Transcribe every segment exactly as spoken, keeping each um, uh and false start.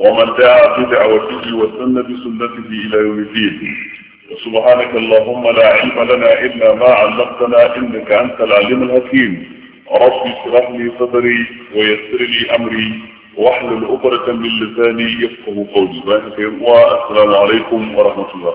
ومن دعا بدعوته وسن بسنته إلى يوم الدين. وسبحانك اللهم لا علم لنا إلا ما علمتنا إنك أنت العليم الحكيم. رب اشرح لي صدري ويسر لي أمري واحلل عقدة من لساني يفقه قولي. والسلام عليكم ورحمة الله.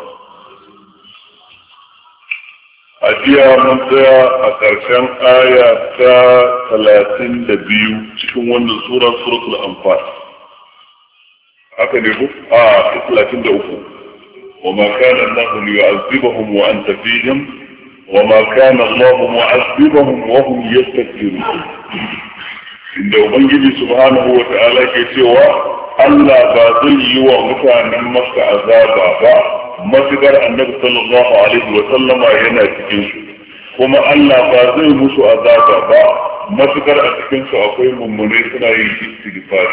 أجيء من tsaya a ƙarshen aya ta talatin da biyu cikin wannan sura suratul Anfal. haka ne ku a talatin da uku. وما كان الله ليعذبهم وأنت فيهم وما كان الله معذبهم وهم يستغفرون. إن ubangiji subhanahu wa ta'ala ke cewa Allah ba zai yi wa mutanen Makka azaba ba matukar Annabi sallallahu alaihi wa sallama yana cikin su, kuma Allah ba zai musu azaba ba matukar a cikin su akwai mummune suna yin istighfar.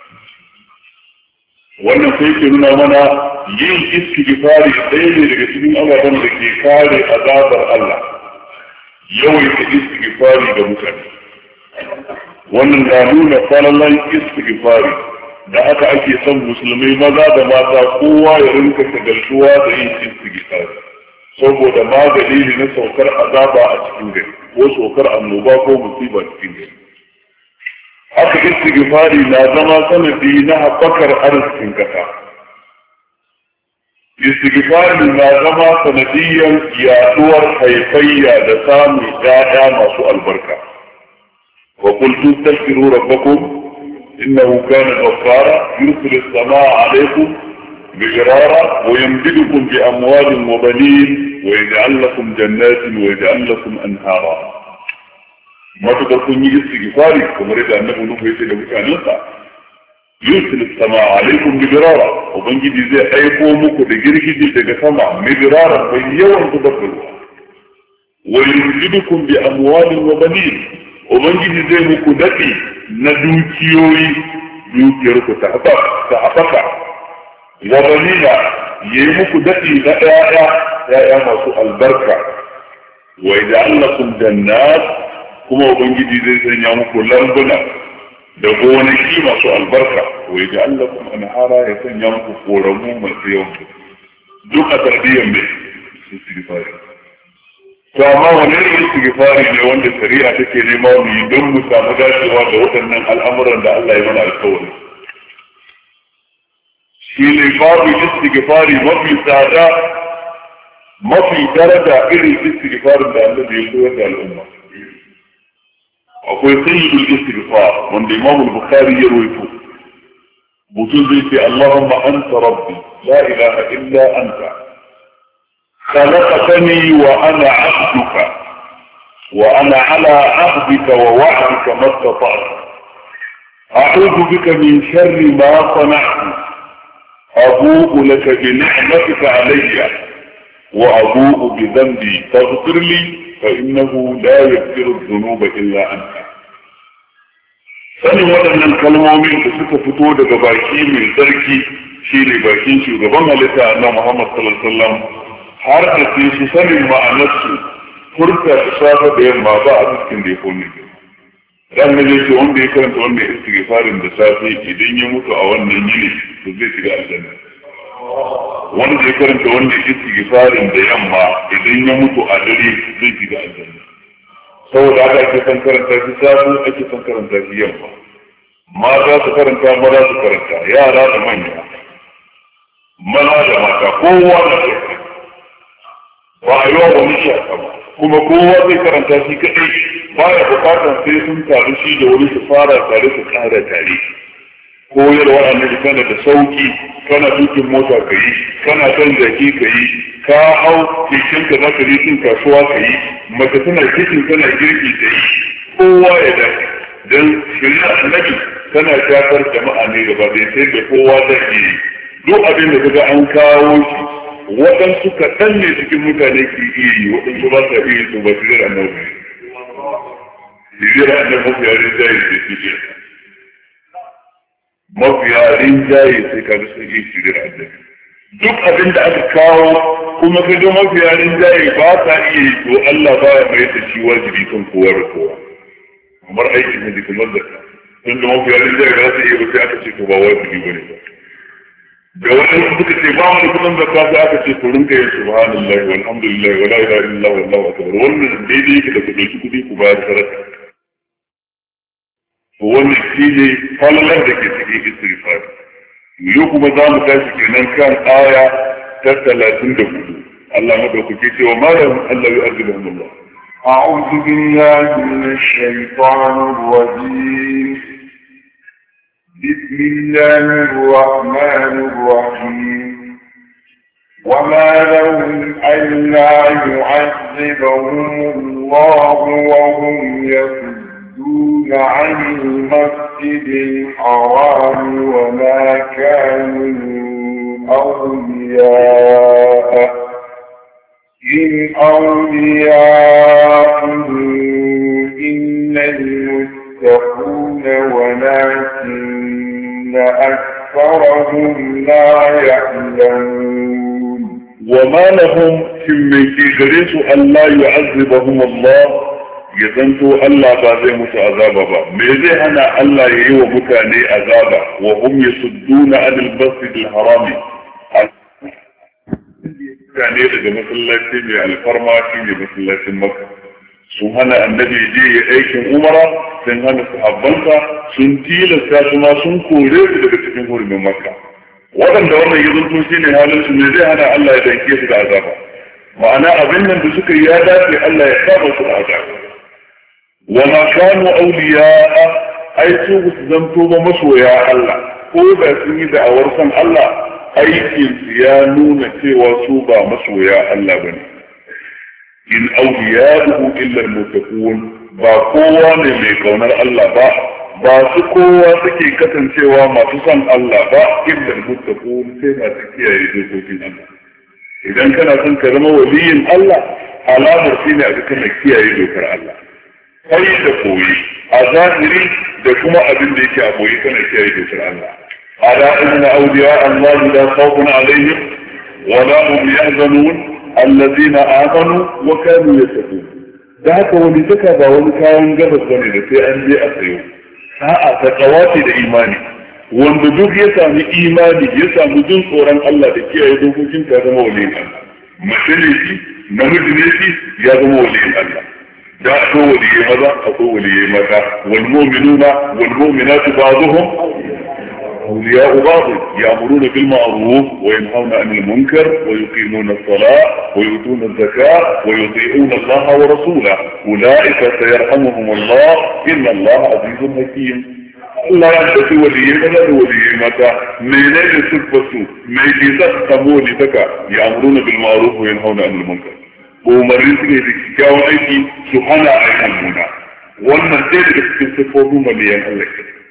wannan sai ke nuna mana yin istighfari ɗaya ne daga cikin ababen da ke kare azabar Allah. yawaita istighfari ga mutane, wannan na nuna falalan istighfari, da haka ake son musulmai maza da mata kowa ya rinka shagaltuwa da yin istighfari, saboda magani ne na saukar azaba a cikin gari ko saukar annoba ko musiba cikin gari. haka istighfari na zama sanadi na haɓakar arzikin kasa. istighfari na zama sanadiyyar yaduwar haifayya da samun ƴaƴa masu albarka. wa qul tastaghfiru rabbakum innahu kana ghaffara yursilu as-samaa'a 'alaykum bidirara wa yumdidukum bi amwalin wa banin wa yaj'al lakum jannatin wa yaj'al lakum anhara. matuƙar kun yi istighfari kamar yadda annabi Nuhu ya ce da mutanensa, yursilu as-samaa'a 'alaykum bidirara, ubangiji zai aiko muku da girgije daga sama midirara mai yawan zubar da ruwa. wa yumdidukum bi amwalin wa banin, ubangiji zai muku daɗi na dukiyoyi, dukiyar ku ta haɓaka. wa banina, yayi muku daɗi na ƴaƴa ƴaƴa masu albarka. wa yaj'al lakum jannat, kuma ubangiji zai sanya muku lambuna da gonaki masu albarka. wa yaj'al lakum anhara, ya sanya muku koramu masu yawan. duk a tarbiyyar mai istighfari. to amma wani ne istighfari ne wanda shari'a take nema mu yi don mu samu dacewa da waɗannan al'amuran da Allah ya mana alƙawari? shi ne babu istighfari mafi tsada mafi daraja irin istighfarin da Allah ya koyar da al'umma. akwai sayyidul istighfar wanda Imam al-Bukhari ya rawaito. mutum zai ce Allahumma anta rabbi la ilaha illa anta خلقتني وأنا عبدك وأنا على عهدك ووعدك ما استطعت أعوذ بك من شر ما صنعت أبوء لك بنعمتك علي وأبوء بذنبي فاغفر لي فإنه لا يغفر الذنوب إلا أنت. sanin waɗannan kalmomin da suka fito daga baki mai tsarki shi ne bakin shugaban halitta annabi Muhammad sallallahu alaihi wasallam, har da ke su sanin ma'anarsu furta da safa da yamma ba a cikin da ya kone. ran na zai ce wanda ya karanta wannan istighfarin da safe idan ya mutu a wannan yini to zai shiga aljanna. wanda ya karanta wannan istighfarin da yamma idan ya mutu a dare zai shiga aljanna. saboda haka ake son karanta shi safe, ake son karanta shi yamma. mata su karanta, maza su karanta, yara da manya, maza da mata, kowa da kai ba a yi wa wani shaka ba, kuma kowa zai karanta shi kaɗai, ba ya bukatar sai sun taru shi da wani su fara tare su ƙara tare. koyarwa annabi kana da sauki, kana tukin mota ka yi, kana kan jaki ka yi, ka hau kekenka za ka je cin kasuwa ka yi, mace tana kicin tana girki ka yi, kowa ya dace. don shirya annabi tana shafar jama'a ne gaba ɗaya sai da kowa zai yi. duk abin da kaga an kawo shi waɗansu kaɗan ne cikin mutane ke iya yi, waɗansu ba sa iya su ba su jira annabi. Jira annabi mafi yare jaye sai su je. Mafi yare jaye sai ka ga sun iya jira annabi. Duk abin da aka kawo kuma ka ga mafi yare jaye ba sa iya yi, to Allah ba ya mai da shi wajibi kan kowa da kowa. Kamar aikin da kamar da ka. Tun da mafi yare jaye ba sa iya ba sai aka ce to ba wajibi ba ne ba. da wani suka ce ba mu da kudin zakka sai aka ce ku rinka yin subhanallahi walhamdulillah wala ilaha illallah wallahu akbar wannan daidai yake da ku dauki kudi ku bayar sadaka to wannan shine fallar da ke cikin istighfar yau kuma za mu tashi kenan kan aya ta talatin da hudu Allah madaukake cewa malam Allah ya arzuhum Allah a'udhu billahi minash shaitanir rajim bismillahir rahmanir rahim وما لهم ألا يعذبهم الله وهم يصدون عن المسجد الحرام وما كانوا أولياءه إن أولياءه إلا المتقون ولكن أكثرهم لا يعلمون وما لهم من إجريس أن لا يعذبهم الله يزنتو ألا بازي متعذابا ميزي هنا ألا يهيو متاني عذابا وهم يصدون عن المسجد الحرام يعني daga masallaci mai alfarma shi ne masallacin Makka sun hana annabi je ya aikin umara sun hana sahabbansa sun tilasta su ma sun kore su daga cikin hurumin Makka waɗanda wannan ya zanto shi ne halin su ne zai hana Allah ya danke su da azaba ma'ana abin nan da suka yi ya dace Allah ya kama su da azaba wa ma kanu awliya'a ai su su zanto ba masoya Allah ko da sun yi da'awar san Allah aikinsu ya nuna cewa su ba masoya Allah bane in awliya'uhu illa al-muttaqun ba kowa ne mai kaunar Allah ba ba su kowa suke kasancewa masu son Allah ba illa al-muttaqun sai masu kiyaye dokokin Allah idan kana son ka zama waliyin Allah alamar shine a kana kiyaye dokar Allah kai da koyi a zahiri da kuma abin da yake a koyi kana kiyaye dokar Allah ألا إن أولياء الله لا خوف عليهم ولا هم يحزنون الذين آمنوا وكانوا يتقون da haka wani duka ba wani kayan gabas bane da sai an je a sayo a'a taqawati da imani wanda duk ya sami imani ya sami jin tsoron Allah da kiyaye dokokin ta zama waliyin Allah mace ne shi namiji ne shi ya zama waliyin Allah da akwai waliyai maza akwai waliyai mata wal mu'minuna wal mu'minatu ba'dhum أولياء بعض يأمرون بالمعروف وينهون عن المنكر ويقيمون الصلاة ويؤتون الزكاة ويطيعون الله ورسوله أولئك سيرحمهم الله إن الله عزيز حكيم الله ينبغي وليين ولا وليين متى من أين تلبسوا من جزاء تمولي تكا يأمرون بالمعروف وينهون عن المنكر ومرين سنة كاو أيدي سبحانه أيهمنا وأن ذلك تستفادوا مليان الله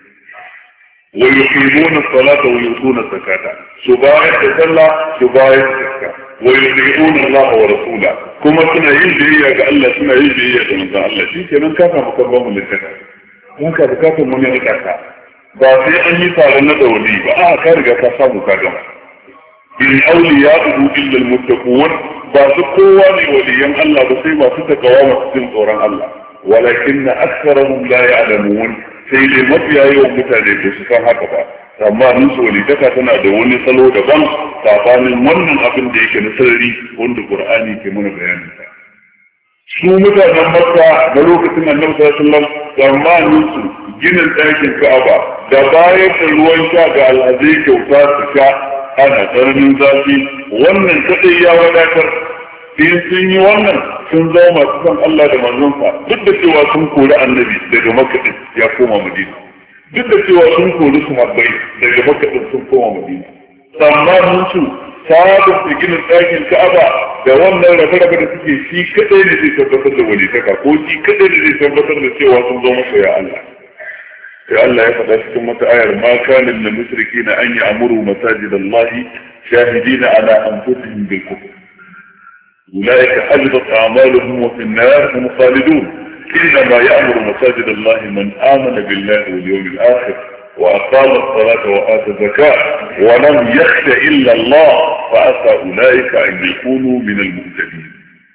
ويقيمون الصلاة ويؤتون الزكاة سباية تصلى سباية الزكاة ويطيعون الله ورسوله كما سنة يجي يا الله سنة يجي يا جماعة الله شيء كمان كافة مكرمة للزكاة هناك بكافة من الزكاة بعدين أني صار ندولي بقى كارجة كافة مكرمة إن أولياؤه إلا المتقون بعد قوة وليا الله بصيبة ستقوامة سنطورا الله ولكن أكثرهم لا يعلمون sai dai mafiya yawan mutane da su san haka ba amma nusu walitaka tana da wani salo daban tsakanin wannan abin da yake na sarari wanda Qur'ani ke mana bayanin sa su mutanen Makka na lokacin Annabi sallallahu alaihi wasallam zamanin su ginin ɗakin Ka'aba da bayar da ruwan sha ga alhazai kyauta su sha ana tsananin zafi wannan kadai ya wadatar in sun yi wannan sun zama masu son Allah da manzonsa duk da cewa sun kori annabi daga Makka ya koma Madina duk da cewa sun kori sahabbai daga Makka sun koma Madina tsammanin su sabon su gina ɗakin Ka'aba da wannan rabe-rabe da suke shi kadai ne zai tabbatar da walitaka ko shi kadai ne zai tabbatar da cewa sun zo masa ya Allah sai Allah ya faɗa cikin wata ayar ma kana lil mushrikeena an ya'muru masajidallahi shahidina ala anfusihim bil kufr أولئك حبطت أعمالهم وفي النار هم خالدون إنما يأمر مساجد الله من آمن بالله واليوم الآخر وأقام الصلاة وآتى الزكاة ولم يخش إلا الله فعسى أولئك أن يكونوا من المهتدين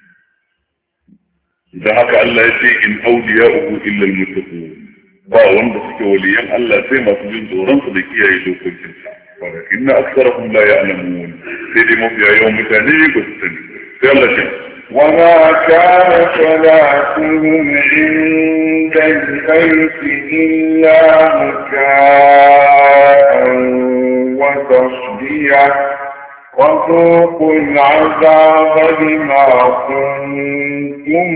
إذا حكى الله يشيء إن أولياؤه إلا المتقون ba wanda suke waliyan Allah sai masu jin tsoron su da kiyaye dokokin sa ولكن walakin aktharuhum la ya'lamun sai dai mafiya yawan mutane ba su sani sai Allah ya وما كان صلاتهم عند البيت إلا مكاء وتصدية وذوقوا العذاب بما كنتم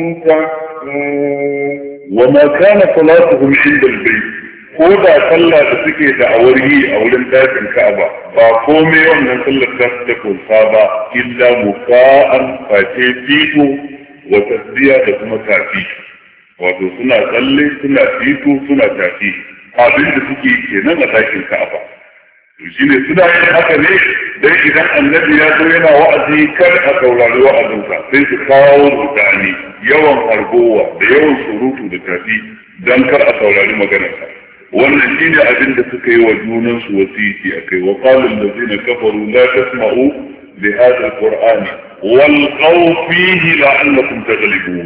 تكفرون. وما كان صلاتهم عند البيت ko da sallah da suke da awaryi a wurin dakin Ka'aba ba komai wannan sallar ta ta kunsa ba illa muka'an fate fito wa tasbiya da kuma tafi wato suna tsalle suna fito suna tafi abin da suke kenan a dakin Ka'aba to shine suna yin haka ne dan idan annabi ya zo yana wa'azi kar a saurari wa'azinsa sai su kawo rudani yawan hargowa da yawan surutu da tafi dan kar a saurari maganarsa. wannan shine abin da suka yi wa junan su wasiki akai wa qala allazina kafaru la tasma'u li hadha alqur'ani wal qaw fihi la'allakum taghlibun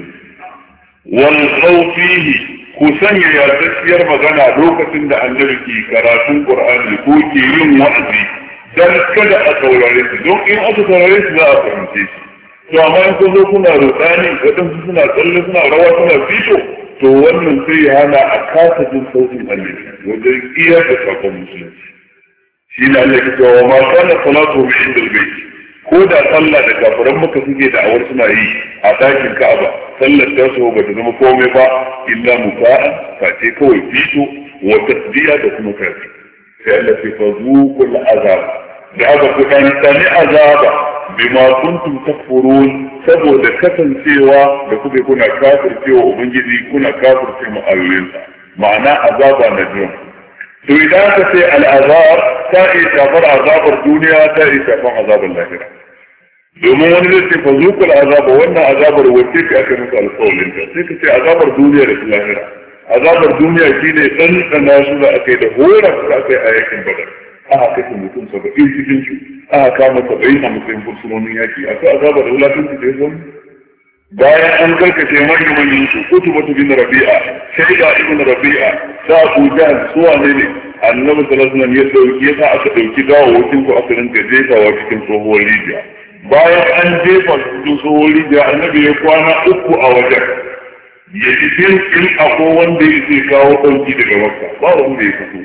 wal qaw fihi ku sanya ya gaskiyar magana lokacin da annabi ke karatun qur'ani ko ke yin wa'azi dan kada a saurare su don in aka saurare su za a fahimce shi to amma in kun zo kuna rudani wadansu suna tsalle suna rawa suna fito to wannan sai ya hana a kasa jin sautin annabi wajen iya da sakon musulunci shi ne Allah ya cewa ma kana salatu min indal bayt ko da sallah da kafiran maka suke da awar suna yi a dakin Ka'aba sallar ta so ba ta zama komai ba illa muka'an face kawai fito wa tasbiya da kuma kafi sai Allah ya fazuqul azab da aka ku dan tani azaba bima kuntum takfurun saboda kasancewa da kuke kuna kafircewa ubangiji kuna kafirce mu ayoyinsa ma'ana azaba na jin to idan ka ce al'azab ta iya shafar azabar duniya ta iya shafar azabar lahira domin wani zai ce fa zuqul azaba wannan azabar wacce ce aka musu alƙawarin ta sai ka ce azabar duniya da lahira azabar duniya shine dan dana su da aka yi da horar da aka yi a yakin badar aka kashe mutum saba'in cikin su aka kama saba'in a matsayin fursunonin yaki akwai azabar da wulatunci da ya zama bayan an karkace manyan manyan su Utbatu bin Rabi'a Shayba ibn Rabi'a da Abu Jahl su wane ne Annabi sallallahu alaihi wasallam ya dauki yasa aka dauki gawawakin su aka rinka jefawa cikin tsohuwar rijiya bayan an jefa cikin tsohuwar rijiya Annabi ya kwana uku a wajen ya ji in akwai wanda ya ce kawo ɗauki daga Makka ba wanda ya fito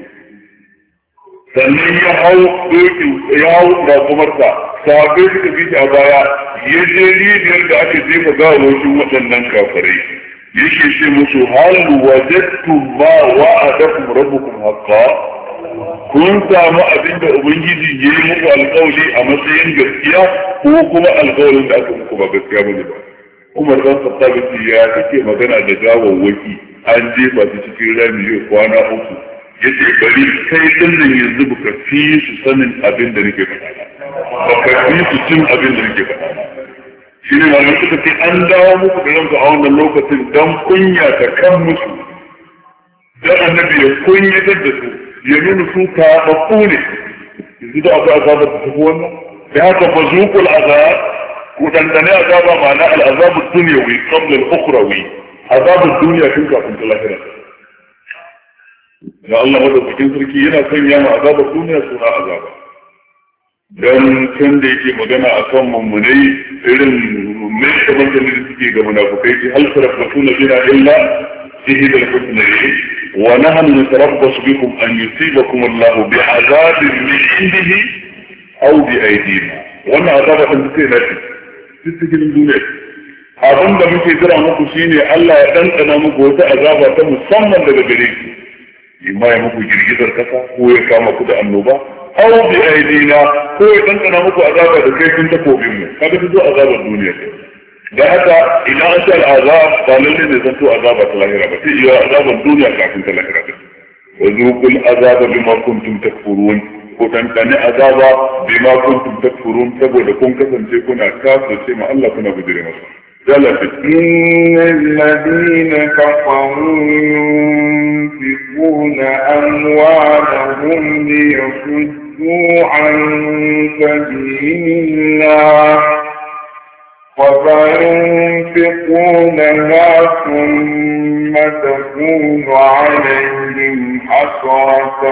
sannan ya hau doki ya hau rakumarsa sahabbai suka bi shi a baya ya je rijiyar da aka jefa gawawwakin waɗannan kafirai yake ce musu hal wajadtum ma wa'adakum rabbukum haqqan kun samu abin da ubangiji ya yi muku alƙawari a matsayin gaskiya ko kuma alƙawarin da aka muku ba gaskiya bane ba kuma dan sabbaci ya kake magana da gawawwaki an jefa su cikin rami yau kwana uku yace bari kai din nan yanzu baka fi su sanin abin da nake faɗa baka fi su cin abin da nake faɗa shi ne malamai suka ce an dawo muku da ranku a wannan lokacin dan kunya ta kan musu dan annabi ya kunyatar da su ya nuna su ka babu ne yanzu da abu azaba ta tafi wannan da haka bazuqul azab ku dandane azaba ma'ana al-azab ad-dunyawi qabla al-ukhrawi azab ad-dunya tun kafin ta lahira da Allah madaukakin sarki yana sanya ma azabar duniya suna azaba dan can da yake magana akan mummunai irin mai kamar da suke ga munafukai ki hal tarabbasuna bina illa ihda al-husnayn wa nahnu natarabbasu bikum an yusibakum Allah bi'adabin min indihi aw bi aydina wannan azaba din sai na cikin duniya abin da muke jira muku shine Allah ya dandana muku wata azaba ta musamman daga gare ku imma ya muku girgizar kasa ko ya kama ku da annoba aw bi aidina ko ya dandana muku azaba da kai kun takobin mu kaga duk azabar duniya da haka idan an ce azab ba lalle ne zanto azaba ta lahira ba sai iya azabar duniya kafin ta lahira ba wa zuqul azaba bima kuntum takfurun ko tantane azaba bima kuntum takfurun saboda kun kasance kuna kafirce ma Allah kuna gudure masa إن الذين كفروا ينفقون أموالهم ليصدوا عن سبيل الله وسينفقونها ثم تكون عليهم حسرة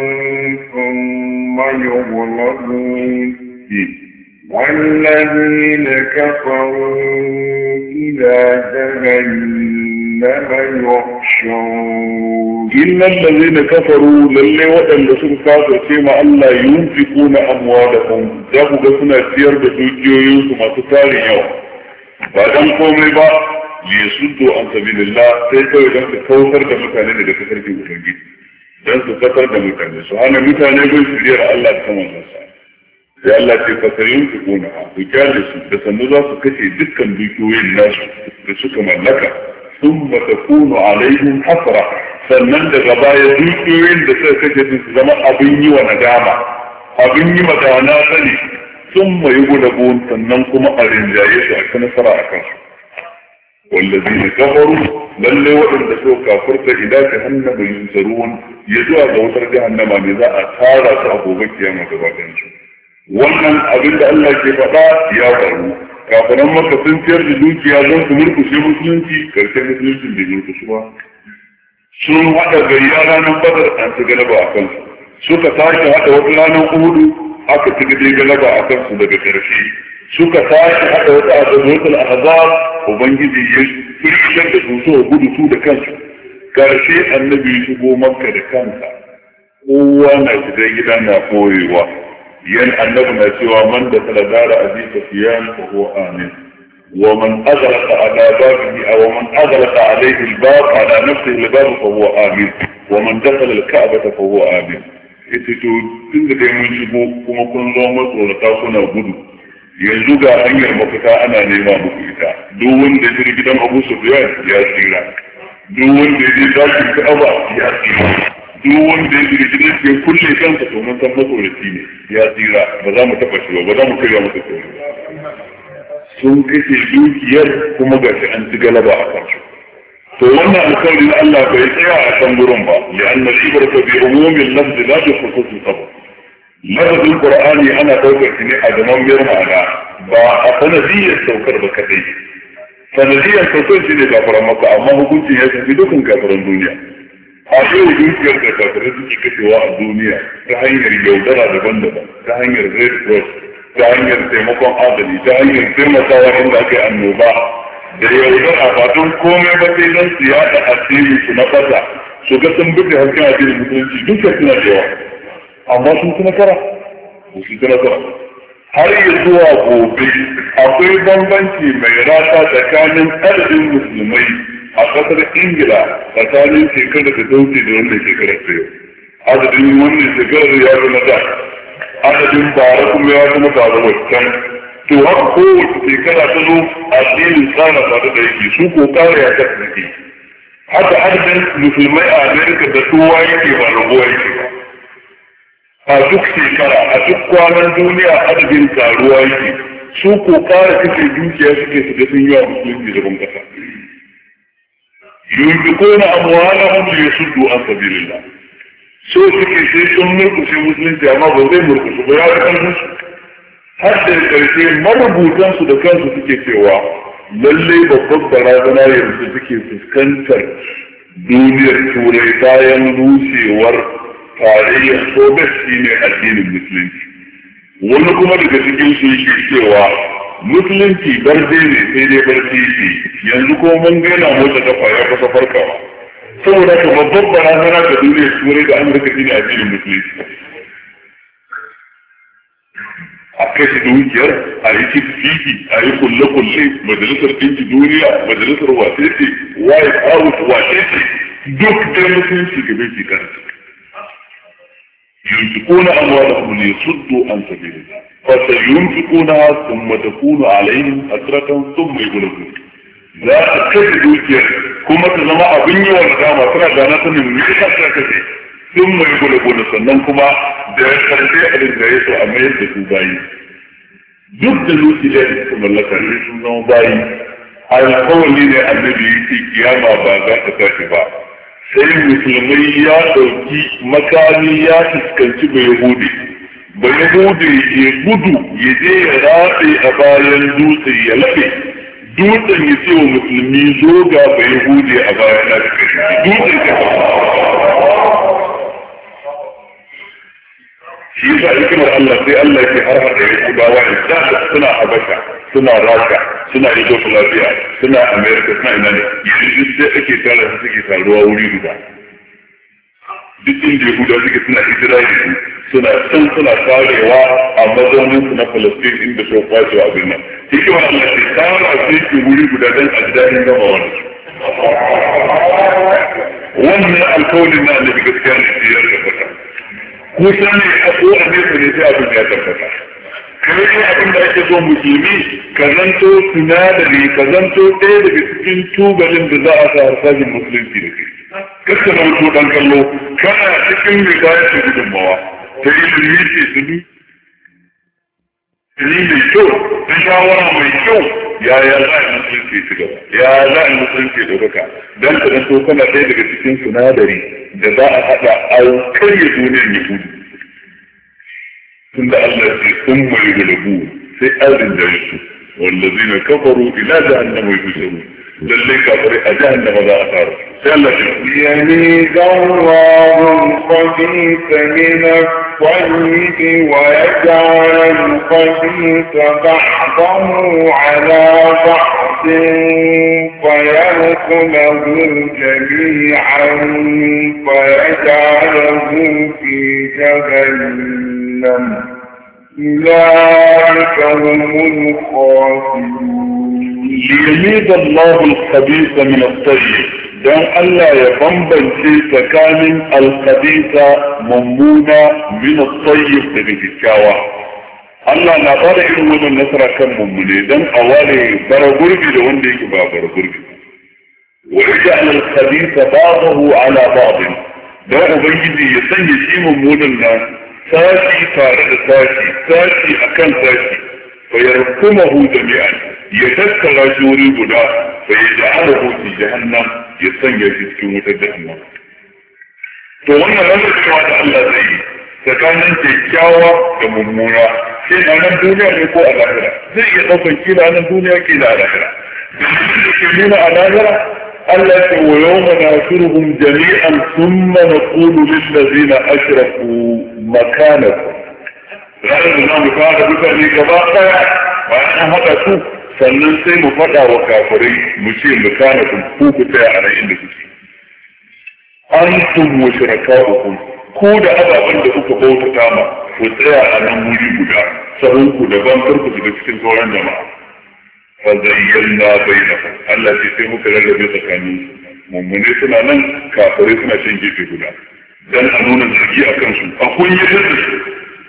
ثم يغلبون والذين كفروا إلى جهنم يحشرون إن الذين كفروا للي وأن لسن كافر كما ألا ينفقون أموالهم جابوا بسنا سير بسوجيوين ثم تتالي يوم بعدم قومي با ليسدوا عن سبيل الله سيكو إذن تكوثر دمتاني لكثر في وطنجي dan su kasar da mutane su hana mutane bin shiriyar Allah da saman nasa sai Allah ce fasayin su kuna su kyale su da sannu za su kashe dukkan dukiyoyin nasu da suka mallaka sun ba ta kuno alaihim hasra sannan daga baya dukiyoyin da suka kashe su zama abin yi wa nadama abin yi magana sani sun mai gudabon sannan kuma a rinjaye su a ta nasara a kansu والذين كفروا للي وإن دسوا كافرت إلى جهنم ينزلون يزوى دوتر جهنم إذا أثار أبو بكر يا متبادن wannan abin da Allah ke faɗa ya faru kafiran maka sun ciyar da dukiya don su murkushe musulunci karshen musulunci bai murkushe ba sun haɗa gayya ranar badar an ci galaba a kansu suka sake haɗa wata ranar uhudu aka ci gade galaba a kansu daga ƙarshe suka sake haɗa wata azabatul ahzab ubangiji ya firgitar da su so gudu su da kansu karshe annabi ya shigo makka da kansa kowa na shiga gida na koyewa yan annabi na cewa man da saladara abi sufyan fa huwa amin wa man aghlaqa ala babihi aw man aghlaqa alayhi al-bab ala nafsihi al-bab fa huwa amin wa man dakhala al-ka'bah fa huwa amin ita to tunda dai mun shigo kuma kun zo matsorata kuna gudu yanzu ga hanyar mafita ana nema muku ita duk wanda ya gidan Abu Sufyan ya tsira duk wanda ya je dakin Ka'aba ya tsira duk wanda ya je gidan ke kulle kansa to mun san matsoraci ne ya tsira ba za mu taba shi ba za mu kai masa tsoro sun kashe dukiyar kuma ga shi an ci galaba a kansu to wannan alƙawarin Allah bai tsaya a kan gurin ba li'anna al-ibrata bi umumin lafzi la bi khususil sabab lafazin Qur'ani ana daukar shi ne a zaman biyar ma'ana ba a sanadiyyar saukar ba kadai sanadiyyar saukar shi ne kafiran maka amma hukuncin ya shafi dukkan kafiran duniya a yau dukiyar da kafirai suke kashewa a duniya ta hanyar yaudara daban-daban ta hanyar red cross ta hanyar taimakon adali ta hanyar taimakawa inda aka yi annoba da yaudara ba don komai ba sai don su yaɗa asiri su na ƙasa su ga sun bi da hasken addinin musulunci dukkan suna da yawa amma sun ci nasara ko su ci nasara har yi zuwa gobe akwai bambanci mai rata tsakanin adadin musulmai a ƙasar ingila tsakanin shekarar da dauce da wannan shekarar ta yau adadin wannan shekarar ya zama da adadin bara kuma ya zama bara wancan to haka kowace shekara ta zo addinin tsara tare da yake su ko kare ya kasa nake haka adadin musulmai a amerika da kowa yake ba rabuwa yake ba a duk shekara a duk kwanan duniya adadin karuwa yake su ko kare kake dukiya suke su ga sun yi wa musulunci da ban kasa yunfikuna amwalahum liyasuddu an sabilillah so suke sai sun murkushe musulunci amma ba zai murkushe ba ya fi karfin su har da karshe marubutan su da kansu suke cewa lallai babbar barazana yanzu suke fuskantar duniyar turai bayan rushewar tarayyar soviet shine addinin musulunci wani kuma daga cikin su yake cewa musulunci barde ne sai dai barci ce yanzu ko mun gaina motsa kafa ya kusa farkawa saboda ka babbar barazana ga duniyar turai da amurka shine addinin musulunci a kashe dukiyar a yi ciki a yi kulle-kulle majalisar ɗinki duniya majalisar wasece white house wasece duk da musulunci gabe ke karfi ينفقون أموالهم ليصدوا عن سبيل الله فسينفقونها ثم تكون عليهم حسرة ثم يغلبون لا تكفي دوكيا كما تزمع أبني والغامة ترى دانا سنين ميكا تكفي ثم يغلبون سنن كما da karfe a rinjaye su a mayar da su bayi duk da dukiya da suka mallaka ne sun zama bayi alkawali ne annabi yake kiyama ba za ta tashi ba sai musulmai ya ɗauki makami ya fuskanci bai yahudi ba Yahudi ya gudu ya je ya raɗe a bayan dutse ya laɓe dutsen ya ce wa musulmi zo ga ba Yahudi a bayan na da kai dutsen ka shi yasa hikimar Allah sai Allah ke har hada ya kudawa da suna Habasha suna Rasha suna Yugoslavia suna America suna ina ne yanzu sai ake tara su suke taruwa wuri guda duk inda Yahuda suke suna Isra'ila suna can suna tarewa a mazaunin su na Palestine inda su kwace wa abin nan hikimar Allah ke tara su ke wuri guda don a daɗin gama wani wannan alkawarin na annabi gaskiya ne sai ya tabbata kusa ne a ko a nesa ne sai abin ya tabbata kai ne abin da ake so musulmi ka zanto sinadari ka zanto ɗaya daga cikin tubalin da za a sa harsashin musulunci da kai kasa na wato ɗan kallo kana cikin mai kayan ta gudunmawa ta ilimi ce su ni ilimi mai kyau ta shawara mai kyau yaya za a yi musulunci su gaba ya za a yi musulunci da baka don ka zanto kana ɗaya daga cikin sinadari da za a haɗa a karya duniyar yahudu tunda Allah ce sun mai gulabu sai arin da yasu wallazina kafaru ila jahannama yusharun lalle kafirai a jahannama za a tara sai Allah ce يميز الله الخبيث من الطيب ويجعل الخبيث بعضه على بعض فيركمه جميعا فيجعله في جهنم أولئك هم الخاسرون ليميز الله الخبيث من الطيب don Allah ya bambance tsakanin alkhabisa mummuna min at-tayyib da kyakkyawa Allah na bada irin wannan nasara kan mummune don a ware bara gurbi da wanda yake ba bara gurbi wa yaj'al al-khabisa ba'dahu ala ba'd don ubangiji ya sanya shi mummunan nan sashi tare da sashi sashi akan sashi fa yarkumahu jami'an ya tattara shi wuri guda fa yaj'aluhu fi jahannam ya sanya shi cikin wutar jahannam to wannan wanda cewa da Allah zai yi tsakanin kyakkyawa da mummuna sai na nan duniya ne ko a lahira zai iya ɗaukan kila nan duniya kila a lahira da ke nuna a lahira Allah ce wa yawma nasuruhum jami'an thumma naqulu lil ladzina ashraku makanakum ranar da zamu fara mutane gaba daya bayan an haɗa su sannan sai mu faɗa wa kafirai mu ce makanakum ku ku tsaya a nan inda kuke antum wa shurakaukum ko da ababen da kuka bautata ma ku tsaya a nan wuri guda sahun ku daban karku daga cikin sauran jama'a fa zayyana bainahum Allah ce sai muka rarrabe tsakanin mummune suna nan kafirai suna cin gefe guda dan a nuna zargi a kansu a kunyatar da su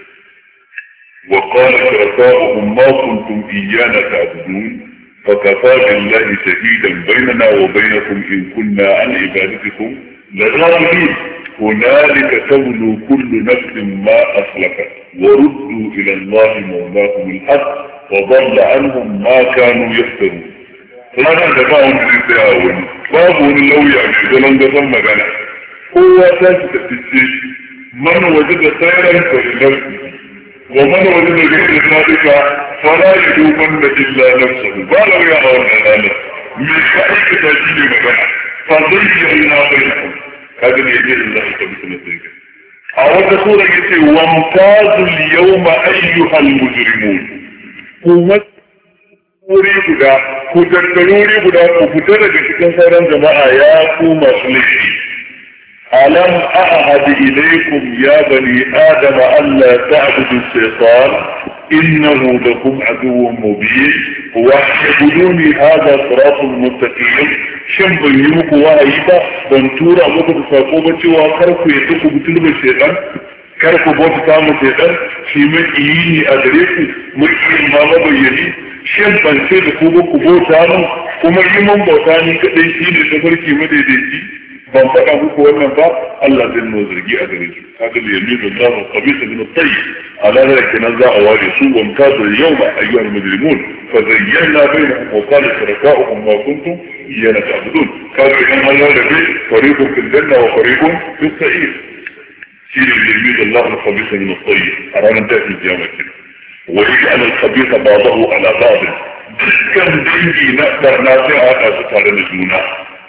wa qala shurakauhum ma kuntum iyyana ta'budun فكفى بالله شهيدا بيننا وبينكم إن كنا عن عبادتكم لغافلين هنالك تبلو كل نفس ما أسلفت وردوا إلى الله مولاهم الحق وضل عنهم ما كانوا يفترون فأنا دفعهم للتعاون بابون لو يعني ظلم دفن مغانا هو تاجد التسجيل من وجد خيرا فلنفسه ومن وجد غير ذلك فلا يلومن إلا نفسه قالوا يا أولاد من شأنك تجيب مغانا فضيعنا بينهم هذا اللي يجيز الله كبير نتيجة أود سورة يقول وامتازوا اليوم أيها المجرمون قومت وري guda ku tattarori guda ku fita daga cikin sauran jama'a ya ku masu laifi alam a'had ilaykum ya bani adam alla ta'budu ash-shaytan innahu lakum aduwwun mubin wa'buduni hadha siratun mustaqim shin ban yi muku wahayi ba ban tura muku da sako ba cewa kar ku yi duk butulmin shaytan kar ku bauta samu shaytan shi mai yi ne a gare ku mai ma mabayyani shin ban ce da ku ba ku bauta mu kuma yi mun bauta ni kadai shi ne tafarki madaidaici ban faɗa muku wannan ba Allah zai nuna zargi a gare su haka da yanzu da zamu qabisa min at-tayyib ala zalika nan za a ware su wa mutazu yawma ayyuhal mujrimun fa zayyana bainahum wa qala shuraka'uhum ma kuntum iyyana ta'budun kaga idan Allah da bi fariqun fil janna wa fariqun fis sa'ir shi ne yalmi da Allah al-khabisa min at-tayyib a ranar tashin kiyama kenan wa yaj'al al-khabisa ba'dahu ala ba'd dukkan dangi na barna sai a haɗa su tare da juna